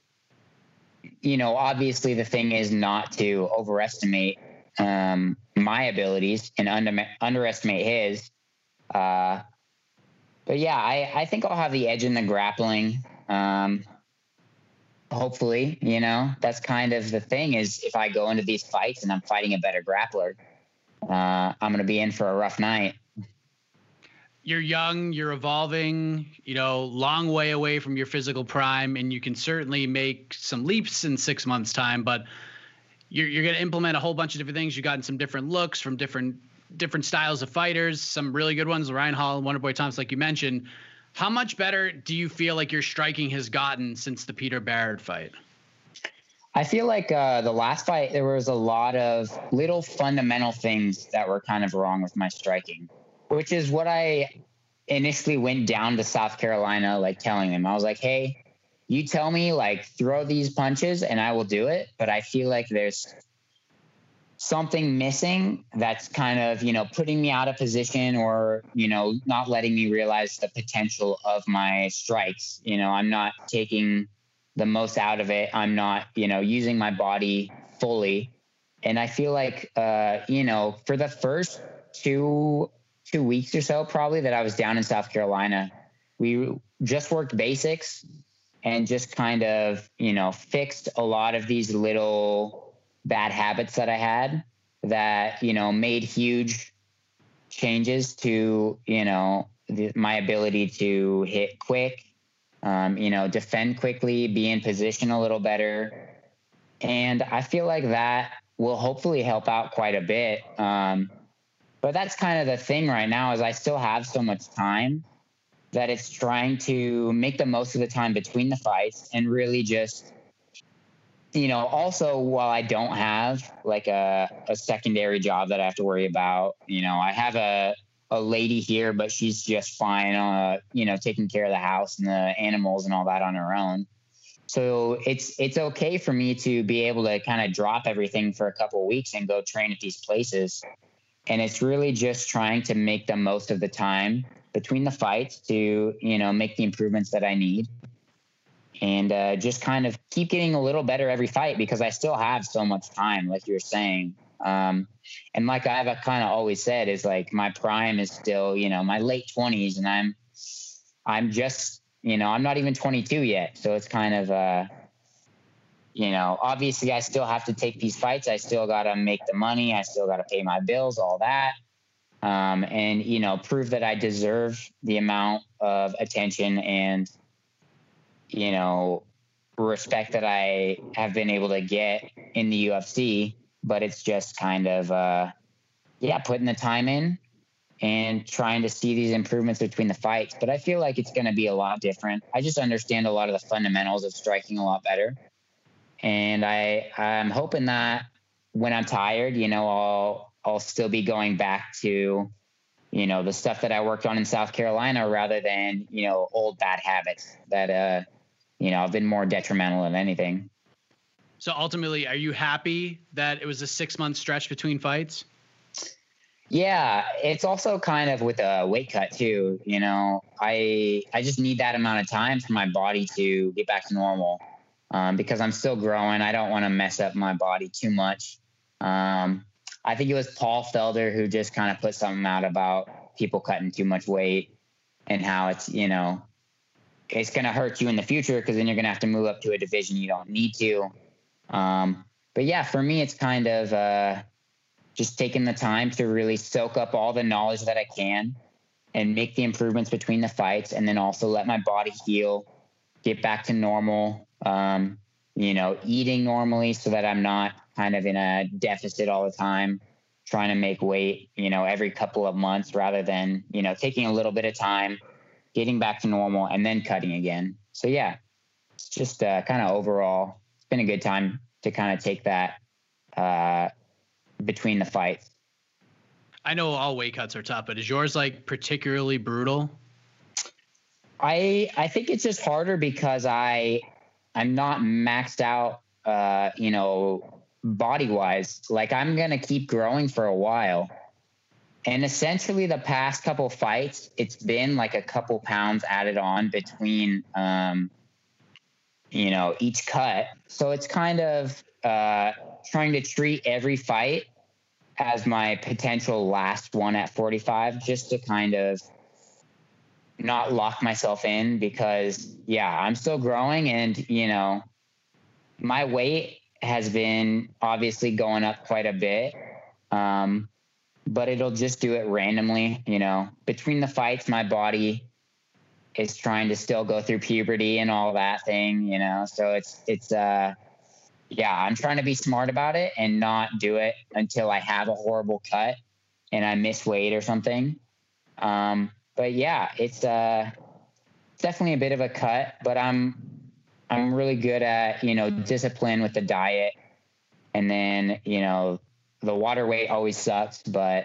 [SPEAKER 12] obviously the thing is not to overestimate my abilities and underestimate his. But yeah, I think I'll have the edge in the grappling. Hopefully, that's kind of the thing is if I go into these fights and I'm fighting a better grappler, I'm going to be in for a rough night.
[SPEAKER 6] You're young, you're evolving, long way away from your physical prime, and you can certainly make some leaps in 6 months' time, but you're going to implement a whole bunch of different things. You've gotten some different looks from different styles of fighters, some really good ones, Ryan Hall and Wonderboy Thomas, like you mentioned. How much better do you feel like your striking has gotten since the Peter Barrett fight?
[SPEAKER 12] I feel like the last fight, there was a lot of little fundamental things that were kind of wrong with my striking, which is what I initially went down to South Carolina, like telling them. I was like, hey, you tell me, like, throw these punches and I will do it. But I feel like there's something missing that's kind of, putting me out of position or, not letting me realize the potential of my strikes. I'm not taking the most out of it. I'm not, using my body fully. And I feel like, for the first two weeks or so, probably, that I was down in South Carolina, we just worked basics and just kind of, fixed a lot of these little bad habits that I had that, made huge changes to, my ability to hit quick, defend quickly, be in position a little better. And I feel like that will hopefully help out quite a bit. But that's kind of the thing right now is I still have so much time that it's trying to make the most of the time between the fights and really just, also while I don't have like a secondary job that I have to worry about, I have a lady here, but she's just fine, taking care of the house and the animals and all that on her own. So it's okay for me to be able to kind of drop everything for a couple of weeks and go train at these places. And it's really just trying to make the most of the time between the fights to, make the improvements that I need. And just kind of keep getting a little better every fight because I still have so much time, like you were saying. And like I've kind of always said is like my prime is still, my late 20s and I'm just, I'm not even 22 yet. So it's kind of, obviously I still have to take these fights. I still got to make the money. I still got to pay my bills, all that. And, prove that I deserve the amount of attention and, respect that I have been able to get in the UFC. But it's just kind of, putting the time in and trying to see these improvements between the fights. But I feel like it's going to be a lot different. I just understand a lot of the fundamentals of striking a lot better. And I'm hoping that when I'm tired, I'll still be going back to, the stuff that I worked on in South Carolina rather than, old bad habits that, have been more detrimental than anything.
[SPEAKER 6] So ultimately, are you happy that it was a 6-month stretch between fights?
[SPEAKER 12] Yeah, it's also kind of with a weight cut too. I just need that amount of time for my body to get back to normal. Because I'm still growing. I don't want to mess up my body too much. I think it was Paul Felder who just kind of put something out about people cutting too much weight and how it's, it's going to hurt you in the future because then you're going to have to move up to a division you don't need to. But yeah, for me, it's kind of just taking the time to really soak up all the knowledge that I can and make the improvements between the fights and then also let my body heal, get back to normal. Eating normally so that I'm not kind of in a deficit all the time, trying to make weight, every couple of months rather than, taking a little bit of time, getting back to normal and then cutting again. So yeah, it's just kind of overall, it's been a good time to kind of take that between the fights.
[SPEAKER 6] I know all weight cuts are tough, but is yours like particularly brutal?
[SPEAKER 12] I think it's just harder because I'm not maxed out, body wise. Like I'm going to keep growing for a while. And essentially the past couple fights, it's been like a couple pounds added on between, each cut. So it's kind of trying to treat every fight as my potential last one at 45, just to kind of not lock myself in, because I'm still growing, and, my weight has been obviously going up quite a bit. But it'll just do it randomly, between the fights. My body is trying to still go through puberty and all that thing, so I'm trying to be smart about it and not do it until I have a horrible cut and I miss weight or something. But it's definitely a bit of a cut, but I'm really good at, discipline with the diet. And then, the water weight always sucks, but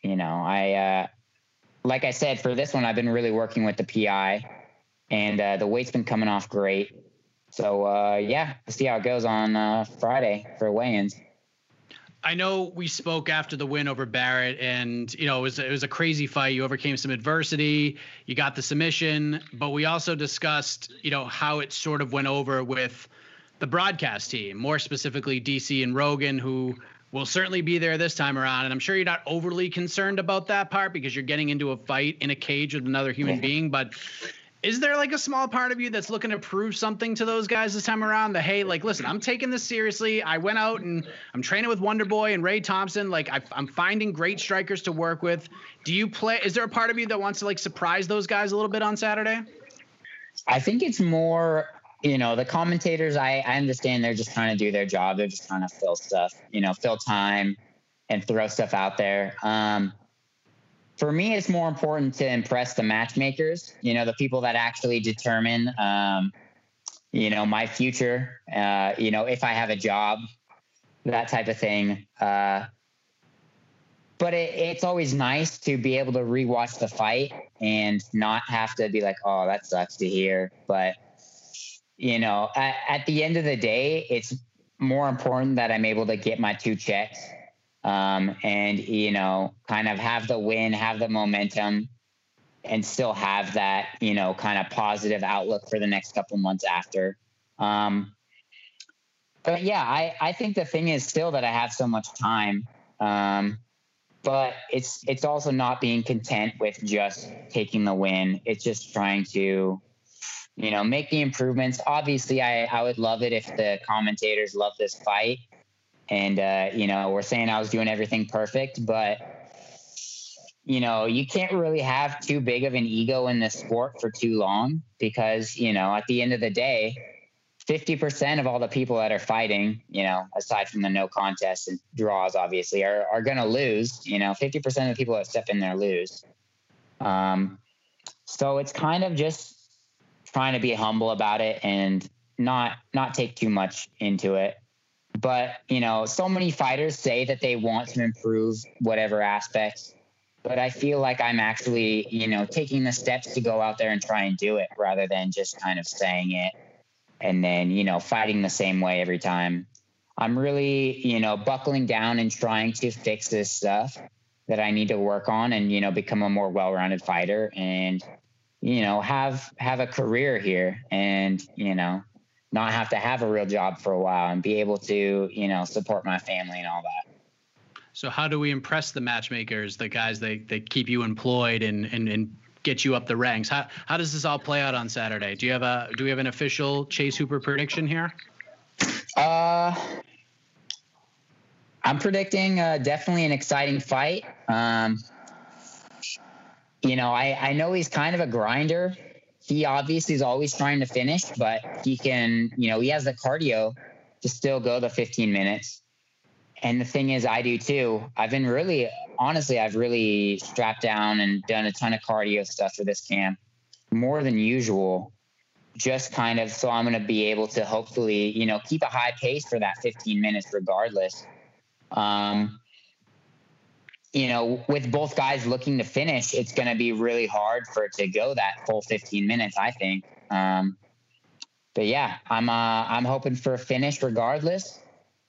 [SPEAKER 12] like I said, for this one, I've been really working with the PI, and the weight's been coming off great. So we'll see how it goes on Friday for weigh-ins.
[SPEAKER 6] I know we spoke after the win over Barrett, and it was a crazy fight. You overcame some adversity, you got the submission, but we also discussed how it sort of went over with the broadcast team, more specifically DC and Rogan, who will certainly be there this time around. And I'm sure you're not overly concerned about that part because you're getting into a fight in a cage with another human being. But is there like a small part of you that's looking to prove something to those guys this time around? That, hey, like, listen, I'm taking this seriously. I went out and I'm training with Wonder Boy and Ray Thompson. Like, I'm finding great strikers to work with. Is there a part of you that wants to like surprise those guys a little bit on Saturday?
[SPEAKER 12] I think it's more, the commentators, I understand they're just trying to do their job. They're just trying to fill stuff, fill time and throw stuff out there. For me, it's more important to impress the matchmakers, the people that actually determine, my future, if I have a job, that type of thing. But it's always nice to be able to rewatch the fight and not have to be like, oh, that sucks to hear. But at the end of the day, it's more important that I'm able to get my 2 checks, and, kind of have the win, have the momentum, and still have that, kind of positive outlook for the next couple months after. But I think the thing is still that I have so much time. But it's also not being content with just taking the win. It's just trying to, make the improvements. Obviously, I would love it if the commentators love this fight and, we're saying I was doing everything perfect, but, you can't really have too big of an ego in this sport for too long because, at the end of the day, 50% of all the people that are fighting, aside from the no contest and draws, obviously, are going to lose. 50% of the people that step in there lose. So it's kind of just trying to be humble about it and not take too much into it. But, so many fighters say that they want to improve whatever aspects, but I feel like I'm actually, taking the steps to go out there and try and do it rather than just kind of saying it and then, fighting the same way every time. I'm really, buckling down and trying to fix this stuff that I need to work on and, become a more well-rounded fighter and, have a career here and, not have to have a real job for a while and be able to, support my family and all that.
[SPEAKER 6] So how do we impress the matchmakers, the guys they keep you employed and get you up the ranks? How does this all play out on Saturday? Do we have an official Chase Hooper prediction here?
[SPEAKER 12] I'm predicting definitely an exciting fight. I know he's kind of a grinder. He obviously is always trying to finish, but he can, he has the cardio to still go the 15 minutes. And the thing is, I do too. I've really strapped down and done a ton of cardio stuff for this camp, more than usual, just kind of so I'm going to be able to hopefully, keep a high pace for that 15 minutes regardless. With both guys looking to finish, it's going to be really hard for it to go that full 15 minutes, I think. But yeah, I'm hoping for a finish regardless.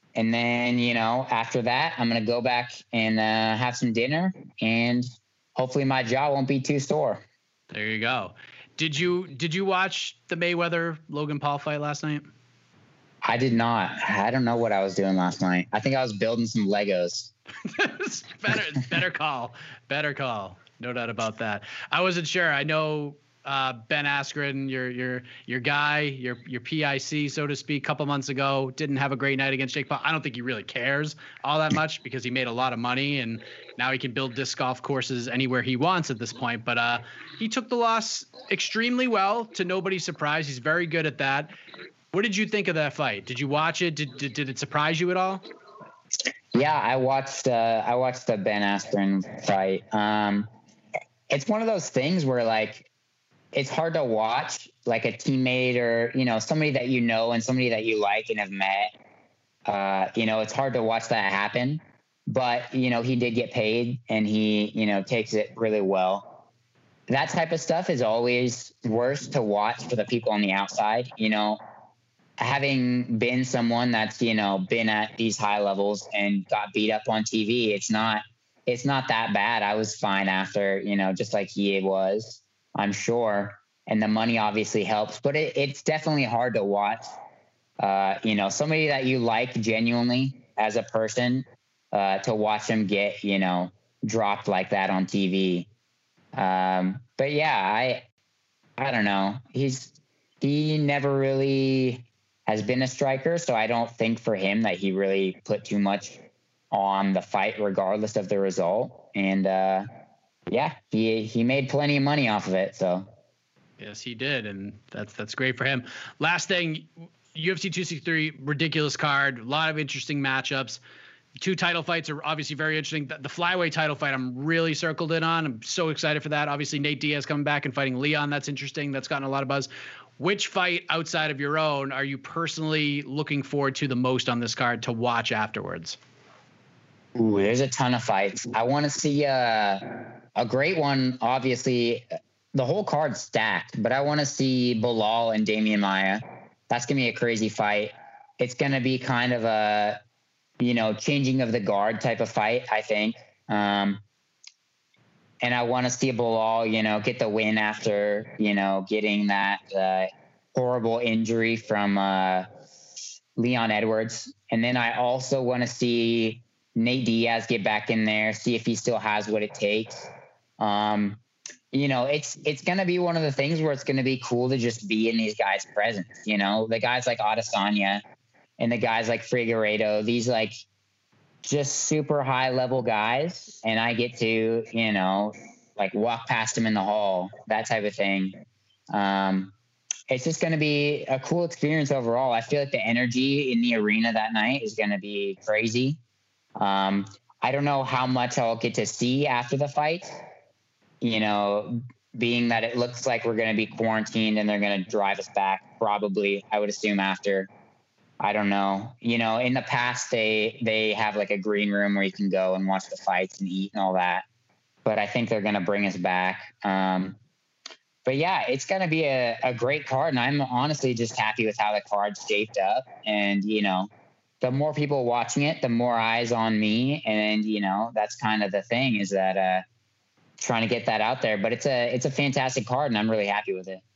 [SPEAKER 12] And then, after that, I'm going to go back and have some dinner, and hopefully my jaw won't be too sore.
[SPEAKER 6] There you go. Did you watch the Mayweather Logan Paul fight last night?
[SPEAKER 12] I did not. I don't know what I was doing last night. I think I was building some Legos.
[SPEAKER 6] Better call. No doubt about that. I wasn't sure. I know Ben Askren, your guy, your PIC, so to speak, a couple months ago, didn't have a great night against Jake Paul. I don't think he really cares all that much because he made a lot of money and now he can build disc golf courses anywhere he wants at this point. But he took the loss extremely well, to nobody's surprise. He's very good at that. What did you think of that fight? Did you watch it? Did it surprise you at all?
[SPEAKER 12] Yeah, I watched the Ben Askren fight. It's one of those things where like it's hard to watch like a teammate or somebody that and somebody that you like and have met. It's hard to watch that happen. But he did get paid and he takes it really well. That type of stuff is always worse to watch for the people on the outside. Having been someone that's been at these high levels and got beat up on TV, it's not that bad. I was fine after, just like he was, I'm sure. And the money obviously helps, but it's definitely hard to watch. Somebody that you like genuinely as a person, to watch him get dropped like that on TV. But yeah, I don't know. He never really has been a striker, so I don't think for him that he really put too much on the fight regardless of the result. And he made plenty of money off of it. So
[SPEAKER 6] yes, he did, and that's great for him. Last thing, UFC 263, ridiculous card, a lot of interesting matchups. 2 title fights are obviously very interesting. The flyweight title fight, I'm really circled in on. I'm so excited for that. Obviously, Nate Diaz coming back and fighting Leon. That's interesting. That's gotten a lot of buzz. Which fight outside of your own are you personally looking forward to the most on this card to watch afterwards?
[SPEAKER 12] Ooh, there's a ton of fights. I want to see a great one. Obviously, the whole card's stacked, but I want to see Bilal and Damian Maia. That's going to be a crazy fight. It's going to be kind of a changing of the guard type of fight, I think. And I want to see Bilal, get the win after, getting that horrible injury from Leon Edwards. And then I also want to see Nate Diaz get back in there, see if he still has what it takes. It's going to be one of the things where it's going to be cool to just be in these guys' presence. The guys like Adesanya and the guys like Figueiredo, these like just super high level guys. And I get to, like walk past them in the hall, that type of thing. It's just going to be a cool experience overall. I feel like the energy in the arena that night is going to be crazy. I don't know how much I'll get to see after the fight, being that it looks like we're going to be quarantined and they're going to drive us back probably, I would assume after. I don't know. In the past, they have like a green room where you can go and watch the fights and eat and all that. But I think they're going to bring us back. But yeah, it's going to be a great card. And I'm honestly just happy with how the card's shaped up. And, the more people watching it, the more eyes on me. And, that's kind of the thing is that trying to get that out there. But it's a fantastic card and I'm really happy with it.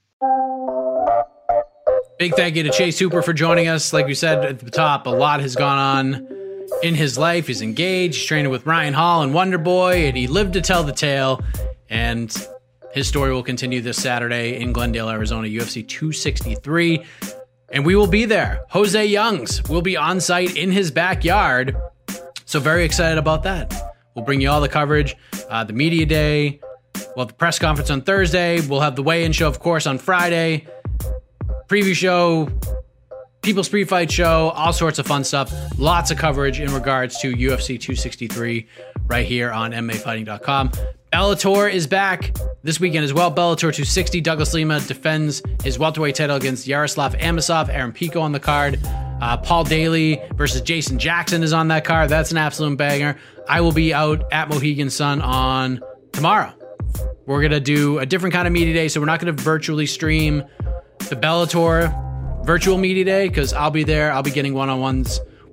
[SPEAKER 6] Big thank you to Chase Hooper for joining us. Like we said at the top, a lot has gone on in his life. He's engaged, he's training with Ryan Hall and Wonder Boy, and he lived to tell the tale. And his story will continue this Saturday in Glendale, Arizona, UFC 263. And we will be there. Jose Youngs will be on site in his backyard. So very excited about that. We'll bring you all the coverage, the media day. We'll have the press conference on Thursday. We'll have the weigh-in show, of course, on Friday. Preview show, People's Pre-Fight show, all sorts of fun stuff. Lots of coverage in regards to UFC 263 right here on MMAfighting.com. Bellator is back this weekend as well. Bellator 260. Douglas Lima defends his welterweight title against Yaroslav Amosov. Aaron Pico on the card. Paul Daly versus Jason Jackson is on that card. That's an absolute banger. I will be out at Mohegan Sun on tomorrow. We're going to do a different kind of media day, so we're not going to virtually stream the Bellator virtual media day because I'll be there. I'll be getting one-on-ones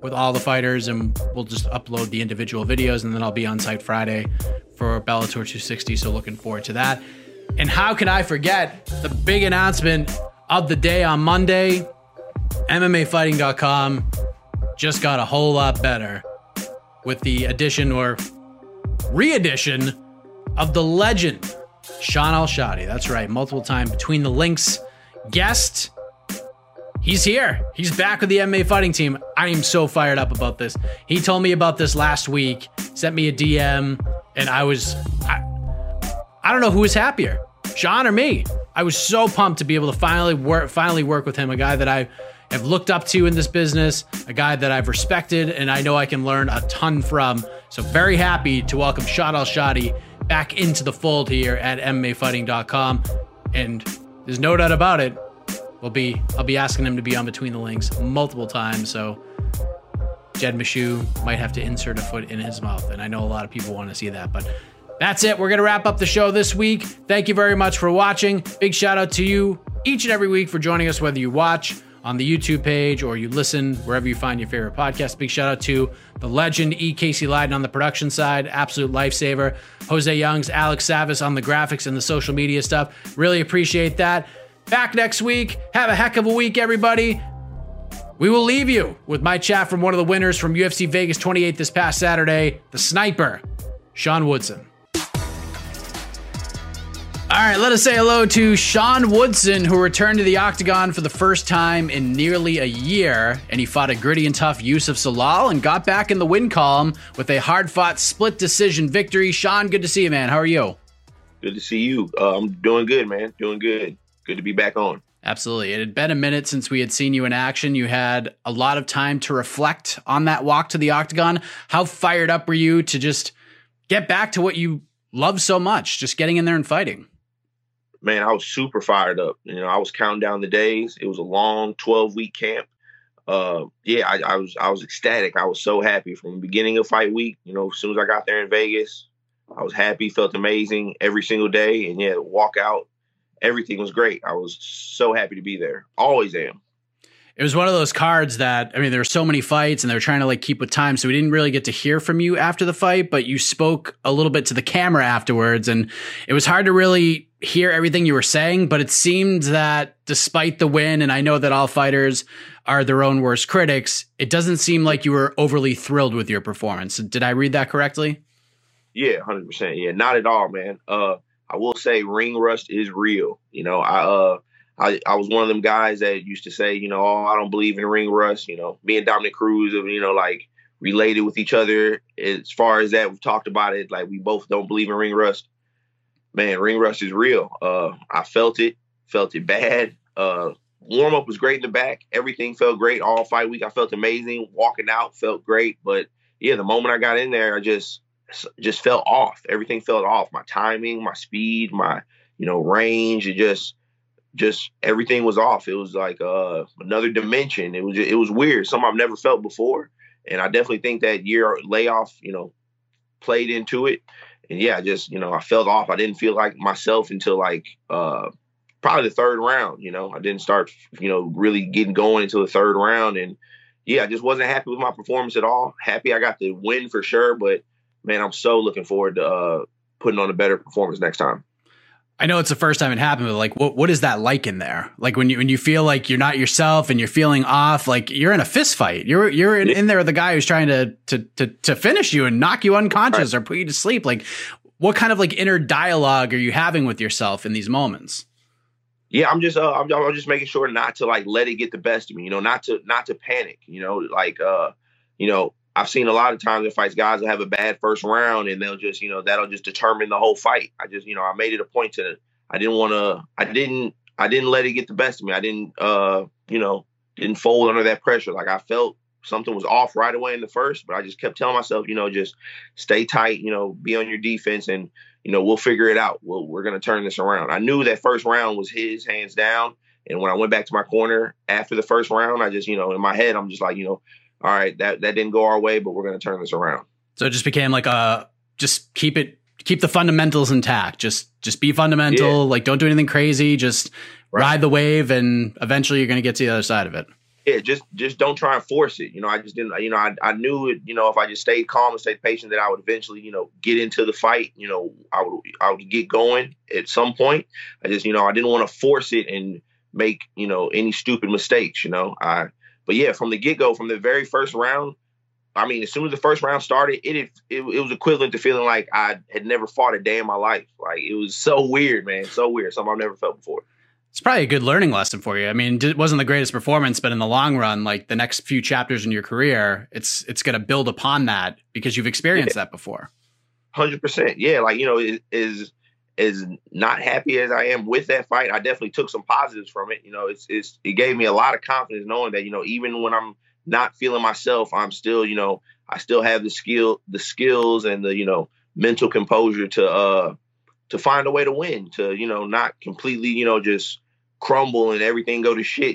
[SPEAKER 6] with all the fighters, and we'll just upload the individual videos, and then I'll be on site Friday for Bellator 260. So looking forward to that. And how can I forget the big announcement of the day on Monday? MMAfighting.com just got a whole lot better with the addition or re-edition of the legend, Sean Al-Shatti. That's right, multiple time Between the Links guest. He's here. He's back with the MMA fighting team. I am so fired up about this. He told me about this last week, sent me a DM, and I don't know who was happier, Sean or me. I was so pumped to be able to finally work with him, a guy that I have looked up to in this business, a guy that I've respected, and I know I can learn a ton from. So very happy to welcome Sean Al-Shatti back into the fold here at MMAfighting.com. And there's no doubt about it, I'll be asking him to be on Between the Links multiple times. So Jed Meshew might have to insert a foot in his mouth, and I know a lot of people want to see that. But that's it. We're going to wrap up the show this week. Thank you very much for watching. Big shout out to you each and every week for joining us, whether you watch on the YouTube page or you listen wherever you find your favorite podcast. Big shout out to the legend E. Casey Leiden on the production side, absolute lifesaver. Jose Youngs, Alex Savis on the graphics and the social media stuff. Really appreciate that. Back next week. Have a heck of a week, everybody. We will leave you with my chat from one of the winners from UFC Vegas 28 this past Saturday, the sniper, Sean Woodson. All right, let us say hello to Sean Woodson, who returned to the octagon for the first time in nearly a year, and he fought a gritty and tough Yusuf Zalal and got back in the win column with a hard-fought split decision victory. Sean, good to see you, man. How are you?
[SPEAKER 13] Good to see you. I'm doing good, man. Doing good. Good to be back on.
[SPEAKER 6] Absolutely. It had been a minute since we had seen you in action. You had a lot of time to reflect on that walk to the octagon. How fired up were you to just get back to what you love so much, just getting in there and fighting?
[SPEAKER 13] Man, I was super fired up. I was counting down the days. It was a long 12-week camp. I was ecstatic. I was so happy from the beginning of fight week. As soon as I got there in Vegas, I was happy, felt amazing every single day. And walk out, everything was great. I was so happy to be there. Always am.
[SPEAKER 6] It was one of those cards that, there were so many fights and they were trying to keep with time. So we didn't really get to hear from you after the fight, but you spoke a little bit to the camera afterwards. And it was hard to really hear everything you were saying, but it seemed that despite the win, and I know that all fighters are their own worst critics, it doesn't seem like you were overly thrilled with your performance. Did I read that correctly?
[SPEAKER 13] Yeah, 100%. Yeah, not at all, man. I will say ring rust is real. I was one of them guys that used to say, I don't believe in ring rust. Me and Dominic Cruz have, related with each other as far as that. We've talked about it. We both don't believe in ring rust. Man, ring rust is real. I felt it bad. Warm up was great in the back. Everything felt great all fight week. I felt amazing. Walking out felt great. But yeah, the moment I got in there, I just felt off. Everything felt off. My timing, my speed, my, range. It just everything was off. It was like another dimension. It was weird. Something I've never felt before. And I definitely think that year layoff, played into it. And yeah, I felt off. I didn't feel like myself until probably the third round. I didn't start, really getting going until the third round. And yeah, I just wasn't happy with my performance at all. Happy I got the win for sure. But man, I'm so looking forward to putting on a better performance next time.
[SPEAKER 6] I know it's the first time it happened, but what is that like in there? When you feel like you're not yourself and you're feeling off, you're in a fist fight. You're in there with the guy who's trying to finish you and knock you unconscious or put you to sleep. What kind of inner dialogue are you having with yourself in these moments?
[SPEAKER 13] Yeah, I'm just making sure not to let it get the best of me. Not to panic. I've seen a lot of times in fights, guys will have a bad first round and they'll just, that'll just determine the whole fight. I made it a point I didn't let it get the best of me. I didn't fold under that pressure. I felt something was off right away in the first, but I just kept telling myself, just stay tight, be on your defense and, we'll figure it out. We're going to turn this around. I knew that first round was his, hands down. And when I went back to my corner after the first round, I just, in my head, I'm just all right, that didn't go our way, but we're going to turn this around.
[SPEAKER 6] So it just became just keep the fundamentals intact. Just be fundamental.
[SPEAKER 13] Yeah.
[SPEAKER 6] Don't do anything crazy. Just ride the wave, and eventually you're going to get to the other side of it.
[SPEAKER 13] just don't try and force it. I just didn't, I knew it, if I just stayed calm and stayed patient that I would eventually, get into the fight. I would get going at some point. I just, I didn't want to force it and make, any stupid mistakes, but yeah, from the get-go, from the very first round, I mean, as soon as the first round started, it was equivalent to feeling like I had never fought a day in my life. Like, it was so weird, man. So weird. Something I've never felt before.
[SPEAKER 6] It's probably a good learning lesson for you. I mean, it wasn't the greatest performance, but in the long run, like the next few chapters in your career, it's going to build upon that because you've experienced that before.
[SPEAKER 13] 100%. Yeah. Like, as not happy as I am with that fight, I definitely took some positives from it. It gave me a lot of confidence knowing that, even when I'm not feeling myself, I'm still, I still have the skills and the, mental composure to find a way to win, to, not completely, just crumble and everything go to shit,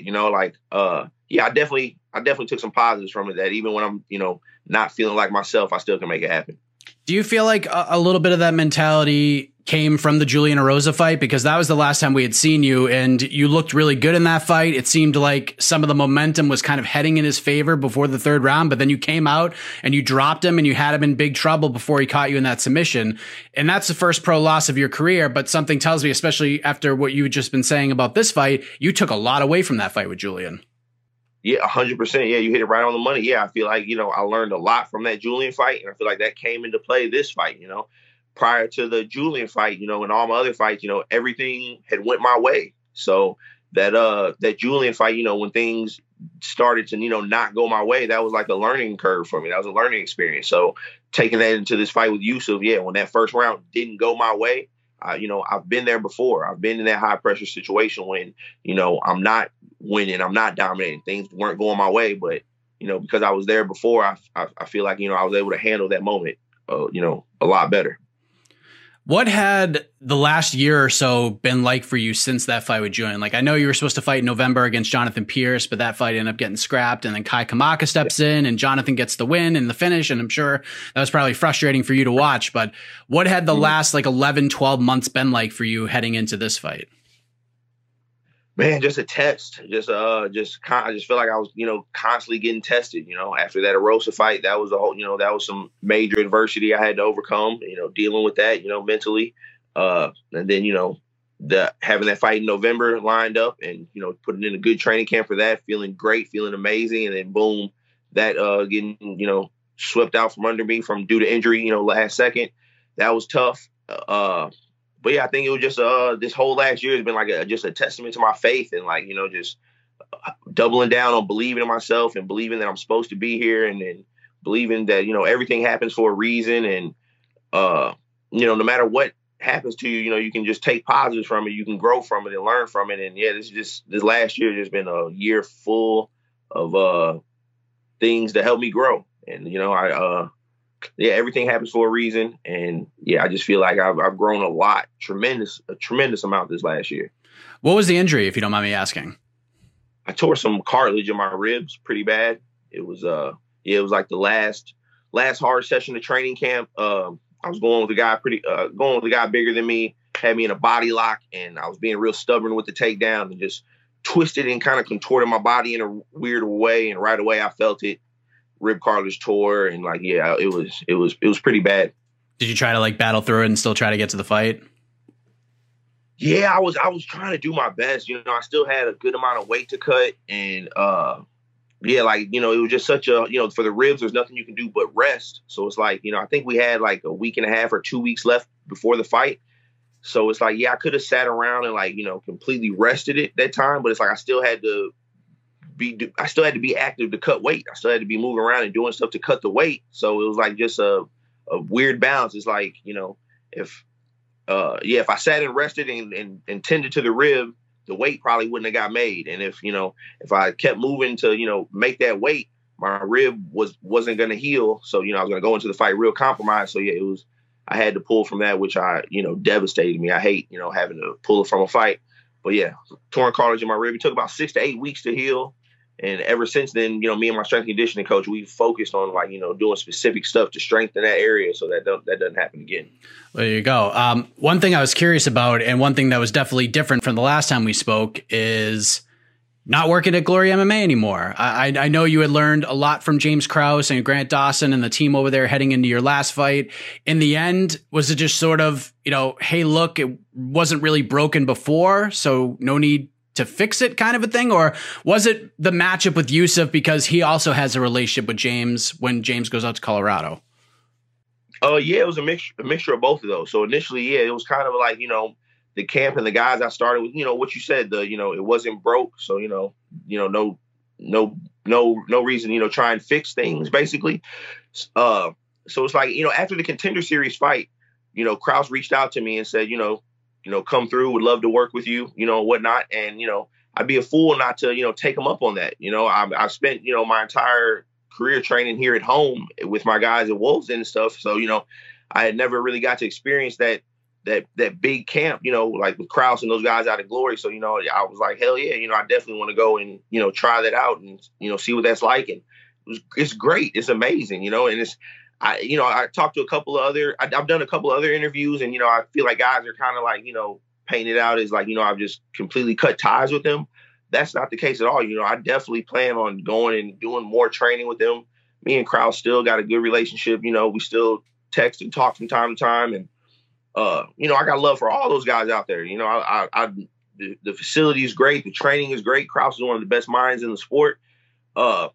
[SPEAKER 13] I definitely took some positives from it, that even when I'm, not feeling like myself, I still can make it happen.
[SPEAKER 6] Do you feel like a little bit of that mentality came from the Julian Erosa fight? Because that was the last time we had seen you, and you looked really good in that fight. It seemed like some of the momentum was kind of heading in his favor before the third round, but then you came out and you dropped him and you had him in big trouble before he caught you in that submission. And that's the first pro loss of your career. But something tells me, especially after what you've just been saying about this fight, you took a lot away from that fight with Julian.
[SPEAKER 13] Yeah, 100%. Yeah, you hit it right on the money. Yeah, I feel like, I learned a lot from that Julian fight, and I feel like that came into play this fight, Prior to the Julian fight, and all my other fights, everything had went my way. So that Julian fight, when things started to, not go my way, that was like a learning curve for me. That was a learning experience. So taking that into this fight with Yusuf, yeah, when that first round didn't go my way, I've been there before. I've been in that high pressure situation when, I'm not winning, I'm not dominating, things weren't going my way. But, because I was there before, I feel like, I was able to handle that moment, a lot better.
[SPEAKER 6] What had the last year or so been like for you since that fight with Julian? Like, I know you were supposed to fight in November against Jonathan Pierce, but that fight ended up getting scrapped. And then Kai Kamaka steps in and Jonathan gets the win and the finish. And I'm sure that was probably frustrating for you to watch. But what had the last 11, 12 months been like for you heading into this fight?
[SPEAKER 13] Man, just a test. I just feel like I was, constantly getting tested. After that Erosa fight, that was that was some major adversity I had to overcome. Dealing with that, mentally, and then having that fight in November lined up, and putting in a good training camp for that, feeling great, feeling amazing, and then boom, that getting swept out from under me due to injury, last second. That was tough. But yeah, I think it was just this whole last year has been like just a testament to my faith, and just doubling down on believing in myself and believing that I'm supposed to be here, and then believing that everything happens for a reason, and no matter what happens to you, you can just take positives from it, you can grow from it and learn from it. And yeah, this last year has just been a year full of things to help me grow, and everything happens for a reason. And yeah, I just feel like I've grown a tremendous amount this last year.
[SPEAKER 6] What was the injury, if you don't mind me asking?
[SPEAKER 13] I tore some cartilage in my ribs pretty bad. It was like the last hard session of training camp. I was going with a guy bigger than me, had me in a body lock, and I was being real stubborn with the takedown and just twisted and kind of contorted my body in a weird way. And right away I felt it. Rib cartilage tore, and it was pretty bad.
[SPEAKER 6] Did you try to battle through it and still try to get to the fight?
[SPEAKER 13] Yeah, I was trying to do my best. I still had a good amount of weight to cut, and it was just such a for the ribs, there's nothing you can do but rest. So it's I think we had a week and a half or 2 weeks left before the fight. So it's I could have sat around and completely rested it that time, but it's I still had to be active to cut weight. I still had to be moving around and doing stuff to cut the weight. So it was just a weird balance. It's if I sat and rested and tended to the rib, the weight probably wouldn't have got made. And if I kept moving to, make that weight, my rib wasn't going to heal. So, I was going to go into the fight real compromised. So yeah, I had to pull from that, which devastated me. I hate, having to pull it from a fight. But yeah, torn cartilage in my rib. It took about 6 to 8 weeks to heal. And ever since then, me and my strength and conditioning coach, we focused on doing specific stuff to strengthen that area so that doesn't happen again.
[SPEAKER 6] There you go. One thing I was curious about, and one thing that was definitely different from the last time we spoke, is not working at Glory MMA anymore. I know you had learned a lot from James Krause and Grant Dawson and the team over there heading into your last fight. In the end, was it just sort of, hey, look, it wasn't really broken before, so no need to fix it kind of a thing? Or was it the matchup with Yusuf because he also has a relationship with James when James goes out to Colorado?
[SPEAKER 13] Yeah, it was a mixture of both of those. So initially, it was kind of like, the camp and the guys I started with, what you said, it wasn't broke. So, no reason, try and fix things basically. So it's like, after the Contender Series fight, Krause reached out to me and said, come through, would love to work with you, whatnot. And, I'd be a fool not to, take him up on that. I've spent, my entire career training here at home with my guys at Wolves and stuff. So, I had never really got to experience that big camp, like with Krause and those guys out of Glory. So, I was like, hell yeah, I definitely want to go and, try that out and, see what that's like. And it's great. It's amazing, and I talked to a couple of I've done a couple of other interviews, and, I feel like guys are kind of like, painting it out as like, I've just completely cut ties with them. That's not the case at all. I definitely plan on going and doing more training with them. Me and Krause still got a good relationship. We still text and talk from time to time. And, I got love for all those guys out there. The facility is great. The training is great. Krause is one of the best minds in the sport. But,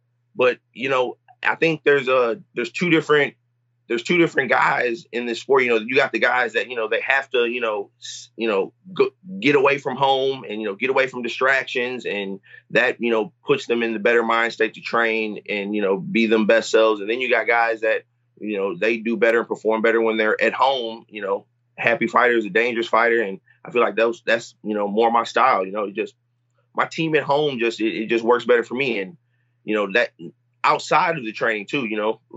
[SPEAKER 13] I think there's two different guys in this sport. You got the guys that, they have to, get away from home and, get away from distractions, and that, puts them in the better mind state to train and, be them best selves. And then you got guys that, they do better and perform better when they're at home. Happy fighter is a dangerous fighter. And I feel like that's, more my style, just my team at home, it just works better for me. And, that outside of the training too,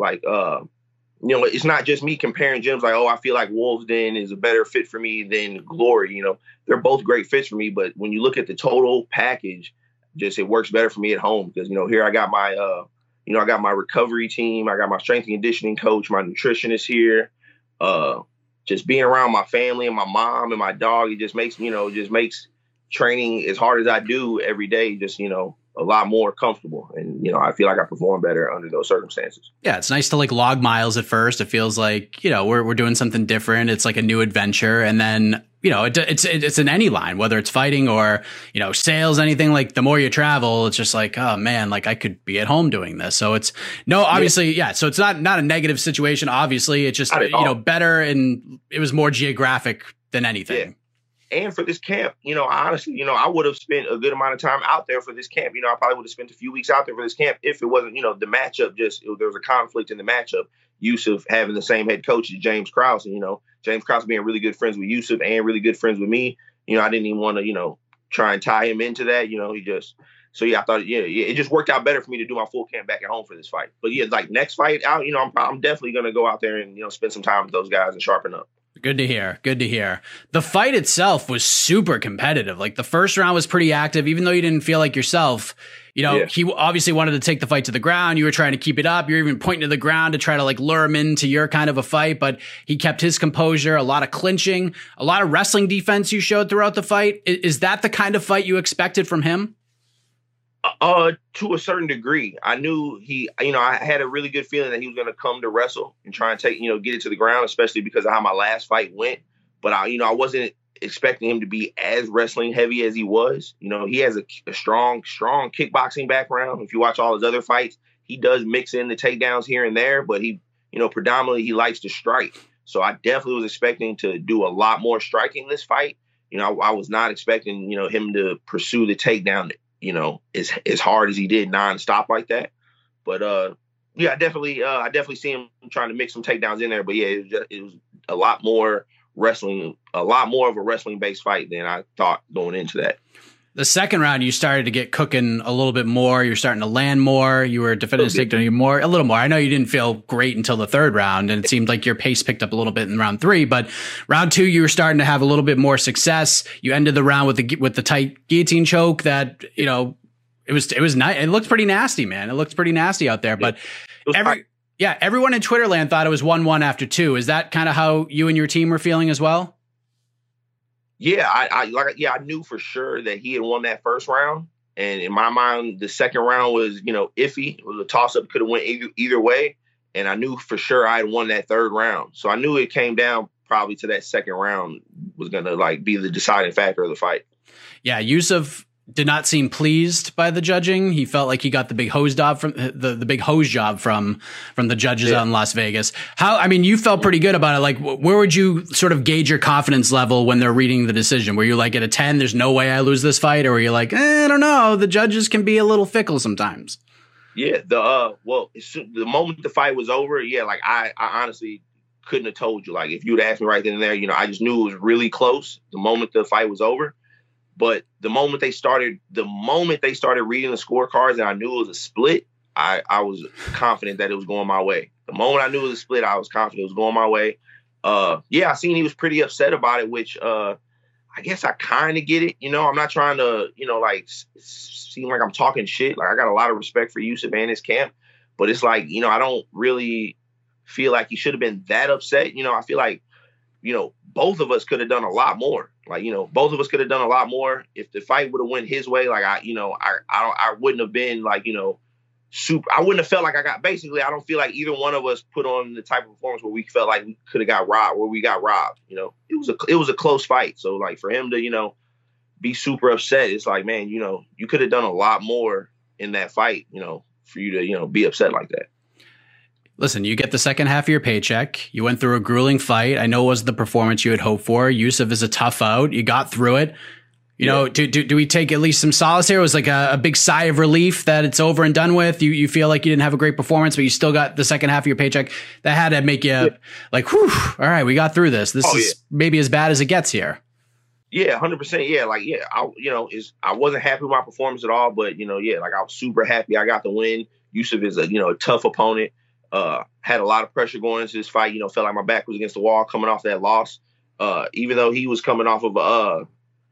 [SPEAKER 13] it's not just me comparing gyms like, oh, I feel like Wolves Den is a better fit for me than Glory. They're both great fits for me. But when you look at the total package, it works better for me at home because, here I got my, I got my recovery team. I got my strength and conditioning coach, my nutritionist here. Just being around my family and my mom and my dog, it just makes, makes training as hard as I do every day, a lot more comfortable. And, I feel like I perform better under those circumstances.
[SPEAKER 6] Yeah. It's nice to log miles at first. It feels like, we're doing something different. It's like a new adventure. And then, it's in any line, whether it's fighting or, sales, anything. Like the more you travel, it's just like, oh man, I could be at home doing this. So it's obviously, yeah. So it's not a negative situation. Obviously it's just, better. And it was more geographic than anything.
[SPEAKER 13] Yeah. And for this camp, honestly, I would have spent a good amount of time out there for this camp. I probably would have spent a few weeks out there for this camp if it wasn't, the matchup, there was a conflict in the matchup. Yusuf having the same head coach as James Krause, and, James Krause being really good friends with Yusuf and really good friends with me. I didn't even want to, try and tie him into that. I thought, it just worked out better for me to do my full camp back at home for this fight. But yeah, next fight out, I'm definitely going to go out there and, spend some time with those guys and sharpen up.
[SPEAKER 6] Good to hear. Good to hear. The fight itself was super competitive. The first round was pretty active, even though you didn't feel like yourself. He obviously wanted to take the fight to the ground. You were trying to keep it up. You're even pointing to the ground to try to lure him into your kind of a fight, but he kept his composure, a lot of clinching, a lot of wrestling defense you showed throughout the fight. Is that the kind of fight you expected from him?
[SPEAKER 13] To a certain degree. I knew I had a really good feeling that he was going to come to wrestle and try and take, get it to the ground, especially because of how my last fight went. But I wasn't expecting him to be as wrestling heavy as he was. He has a strong kickboxing background. If you watch all his other fights, he does mix in the takedowns here and there, but he, predominantly he likes to strike. So I definitely was expecting to do a lot more striking this fight. I was not expecting, him to pursue the takedown, as hard as he did nonstop like that. But I definitely see him trying to mix some takedowns in there. But yeah, it was a lot more wrestling, a lot more of a wrestling based fight than I thought going into that.
[SPEAKER 6] The second round, you started to get cooking a little bit more. You're starting to land more. You were defending the takedown a little more. I know you didn't feel great until the third round, and it seemed like your pace picked up a little bit in round 3. But round 2, you were starting to have a little bit more success. You ended the round with the tight guillotine choke that it was nice. It looked pretty nasty, man. It looked pretty nasty out there. But everyone in Twitterland thought it was 1-1 after 2. Is that kind of how you and your team were feeling as well?
[SPEAKER 13] Yeah, I knew for sure that he had won that first round. And in my mind, the second round was, iffy. It was a toss-up, could have went either way. And I knew for sure I had won that third round. So I knew it came down probably to that second round was going to be the deciding factor of the fight.
[SPEAKER 6] Yeah, Yusuf did not seem pleased by the judging. He felt like he got the big hose job from the big hose job from the judges out in Las Vegas. You felt pretty good about it. Like, where would you sort of gauge your confidence level when they're reading the decision? Were you like at a 10, there's no way I lose this fight? Or were you like, I don't know, the judges can be a little fickle sometimes?
[SPEAKER 13] Yeah, the moment the fight was over, I honestly couldn't have told you. Like, if you'd asked me right then and there, I just knew it was really close the moment the fight was over. But the moment they started reading the scorecards and I knew it was a split, I was confident that it was going my way. The moment I knew it was a split, I was confident it was going my way. I seen he was pretty upset about it, which I guess I kind of get it. I'm not trying to, seem like I'm talking shit. Like, I got a lot of respect for Yusuf and his camp, but it's like, I don't really feel like he should have been that upset. I feel like, both of us could have done a lot more. Like, both of us could have done a lot more if the fight would have went his way. Like, I wouldn't have been like, super. I wouldn't have felt like I don't feel like either one of us put on the type of performance where we felt like we could have got robbed, where we got robbed. It was a close fight. So like for him to, be super upset, it's like, man, you could have done a lot more in that fight, for you to, be upset like that.
[SPEAKER 6] Listen, you get the second half of your paycheck. You went through a grueling fight. I know it wasn't the performance you had hoped for. Yusuf is a tough out. You got through it. Do we take at least some solace here? It was like a big sigh of relief that it's over and done with. You feel like you didn't have a great performance, but you still got the second half of your paycheck. That had to make you like, whew, all right, we got through this. This is maybe as bad as it gets here.
[SPEAKER 13] Yeah, 100%. Yeah, I wasn't happy with my performance at all, but I was super happy I got the win. Yusuf is a tough opponent. Had a lot of pressure going into this fight. Felt like my back was against the wall coming off that loss. Even though he was coming off of a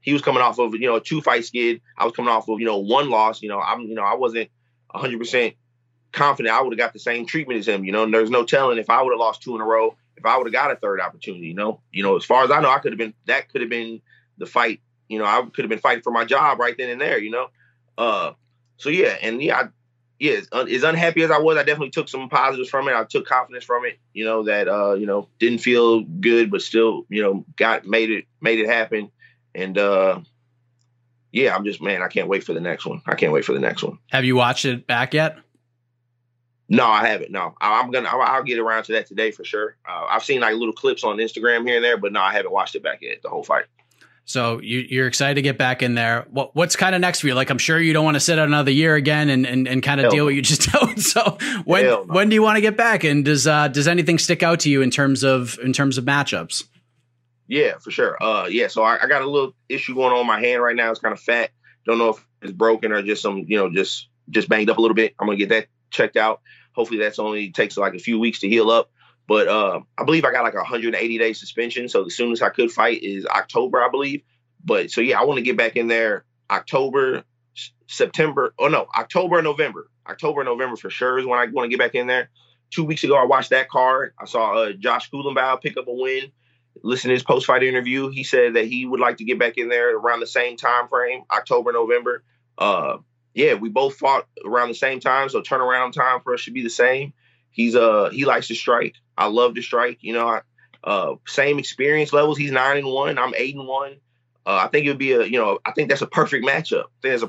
[SPEAKER 13] 2-fight skid, I was coming off of one loss. I wasn't 100% confident I would have got the same treatment as him. There's no telling if I would have lost 2 in a row, if I would have got a third opportunity. As far as I know, that could have been the fight. I could have been fighting for my job right then and there. As unhappy as I was, I definitely took some positives from it. I took confidence from it, that didn't feel good, but still, made it happen. And I'm just, man, I can't wait for the next one.
[SPEAKER 6] Have you watched it back yet?
[SPEAKER 13] No, I haven't. No, I'll get around to that today for sure. I've seen like little clips on Instagram here and there, but no, I haven't watched it back yet, the whole fight.
[SPEAKER 6] So you're excited to get back in there. What's kind of next for you? Like, I'm sure you don't want to sit out another year again and kind of deal what you just did. So when do you want to get back? And does anything stick out to you in terms of matchups?
[SPEAKER 13] Yeah, for sure. So I got a little issue going on in my hand right now. It's kind of fat. Don't know if it's broken or just some, just banged up a little bit. I'm going to get that checked out. Hopefully that's only takes like a few weeks to heal up. But I believe I got like a 180-day suspension. So the soonest I could fight is October, I believe. But so, I want to get back in there October and November. October and November for sure is when I want to get back in there. 2 weeks ago, I watched that card. I saw Josh Kulenbaugh pick up a win. Listen to his post-fight interview. He said that he would like to get back in there around the same time frame, October, November. We both fought around the same time, so turnaround time for us should be the same. He likes to strike. I love to strike. Same experience levels. He's 9-1. I'm 8-1. I think it would be I think that's a perfect matchup.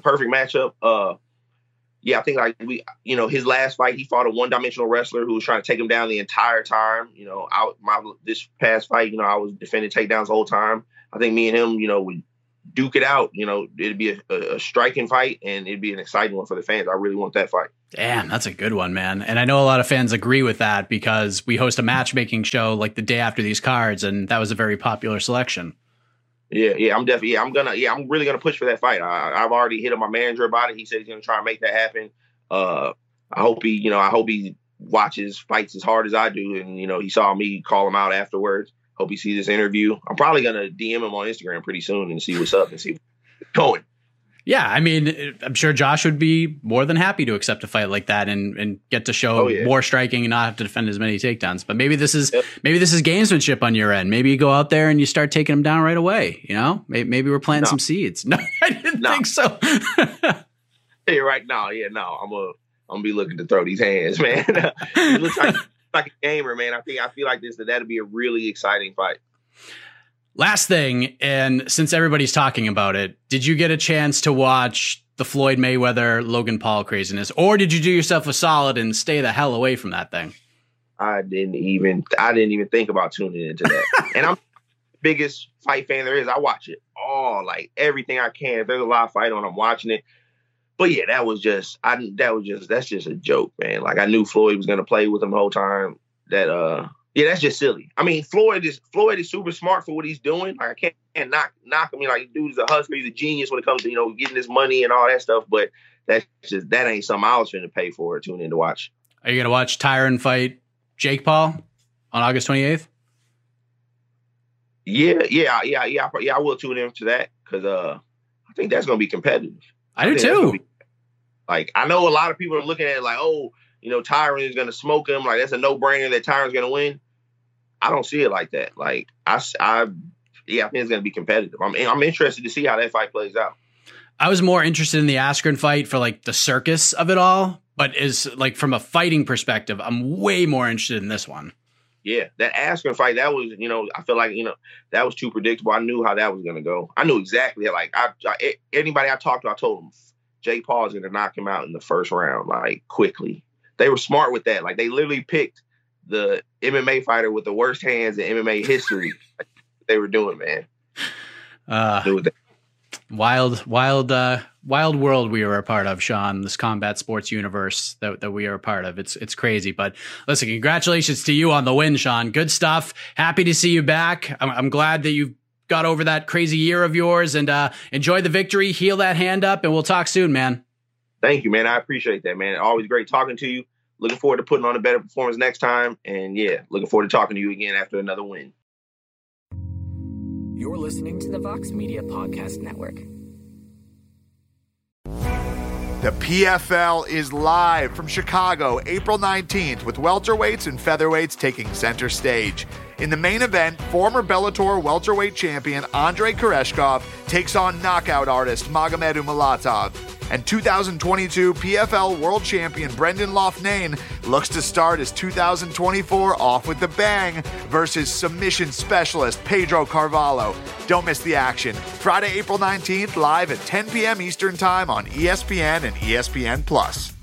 [SPEAKER 13] I think like his last fight, he fought a one-dimensional wrestler who was trying to take him down the entire time. This past fight, I was defending takedowns the whole time. I think me and him, would duke it out. It'd be a striking fight and it'd be an exciting one for the fans. I really want that fight.
[SPEAKER 6] Damn, that's a good one, man. And I know a lot of fans agree with that because we host a matchmaking show like the day after these cards, and that was a very popular selection.
[SPEAKER 13] I'm really gonna push for that fight. I've already hit up my manager about it. He said he's gonna try and make that happen. I hope he watches fights as hard as I do, and he saw me call him out afterwards. Hope he sees this interview. I'm probably gonna DM him on Instagram pretty soon and see what's up and see what's going.
[SPEAKER 6] Yeah, I mean, I'm sure Josh would be more than happy to accept a fight like that and get to show more striking and not have to defend as many takedowns. But maybe this is gamesmanship on your end. Maybe you go out there and you start taking them down right away. Maybe we're planting some seeds. No, I didn't think so.
[SPEAKER 13] tell you right now, I'm gonna be looking to throw these hands, man. It looks like a gamer, man. I feel like that'd be a really exciting fight.
[SPEAKER 6] Last thing, and since everybody's talking about it, did you get a chance to watch the Floyd Mayweather Logan Paul craziness, or did you do yourself a solid and stay the hell away from that thing?
[SPEAKER 13] I didn't even think about tuning into that. And I'm the biggest fight fan there is. I watch it all, like everything I can. If there's a live fight on, I'm watching it. But yeah, that's just a joke, man. Like I knew Floyd was gonna play with him the whole time. That's just silly. I mean, Floyd is super smart for what he's doing. Like I can't knock him. Like dude's a hustler, he's a genius when it comes to getting his money and all that stuff. But that ain't something I was finna pay for or tune in to watch.
[SPEAKER 6] Are you gonna watch Tyron fight Jake Paul on August 28th?
[SPEAKER 13] Yeah. I will tune in to that because I think that's gonna be competitive.
[SPEAKER 6] I do too.
[SPEAKER 13] Like I know a lot of people are looking at it like, oh, Tyron is gonna smoke him. Like that's a no-brainer that Tyron's gonna win. I don't see it like that. Like I think it's gonna be competitive. I'm interested to see how that fight plays out.
[SPEAKER 6] I was more interested in the Askren fight for like the circus of it all, but is like from a fighting perspective, I'm way more interested in this one.
[SPEAKER 13] Yeah, that Askren fight, that was, I feel like, that was too predictable. I knew how that was gonna go. I knew exactly. Like anybody I talked to, I told them Jake Paul is gonna knock him out in the first round, like quickly. They were smart with that. Like they literally picked the MMA fighter with the worst hands in MMA history. They were doing, man.
[SPEAKER 6] Wild world we are a part of, Sean. This combat sports universe that we are a part of. It's crazy. But listen, congratulations to you on the win, Sean. Good stuff. Happy to see you back. I'm glad that you've got over that crazy year of yours and enjoy the victory. Heal that hand up, and we'll talk soon, man.
[SPEAKER 13] Thank you, man. I appreciate that, man. Always great talking to you. Looking forward to putting on a better performance next time. And yeah, looking forward to talking to you again after another win.
[SPEAKER 3] You're listening to the Vox Media Podcast Network.
[SPEAKER 1] The PFL is live from Chicago, April 19th, with welterweights and featherweights taking center stage. In the main event, former Bellator welterweight champion Andrei Koreshkov takes on knockout artist Magomed Umalatov. And 2022 PFL world champion Brendan Loughnane looks to start his 2024 off with a bang versus submission specialist Pedro Carvalho. Don't miss the action. Friday, April 19th, live at 10 p.m. Eastern Time on ESPN and ESPN+.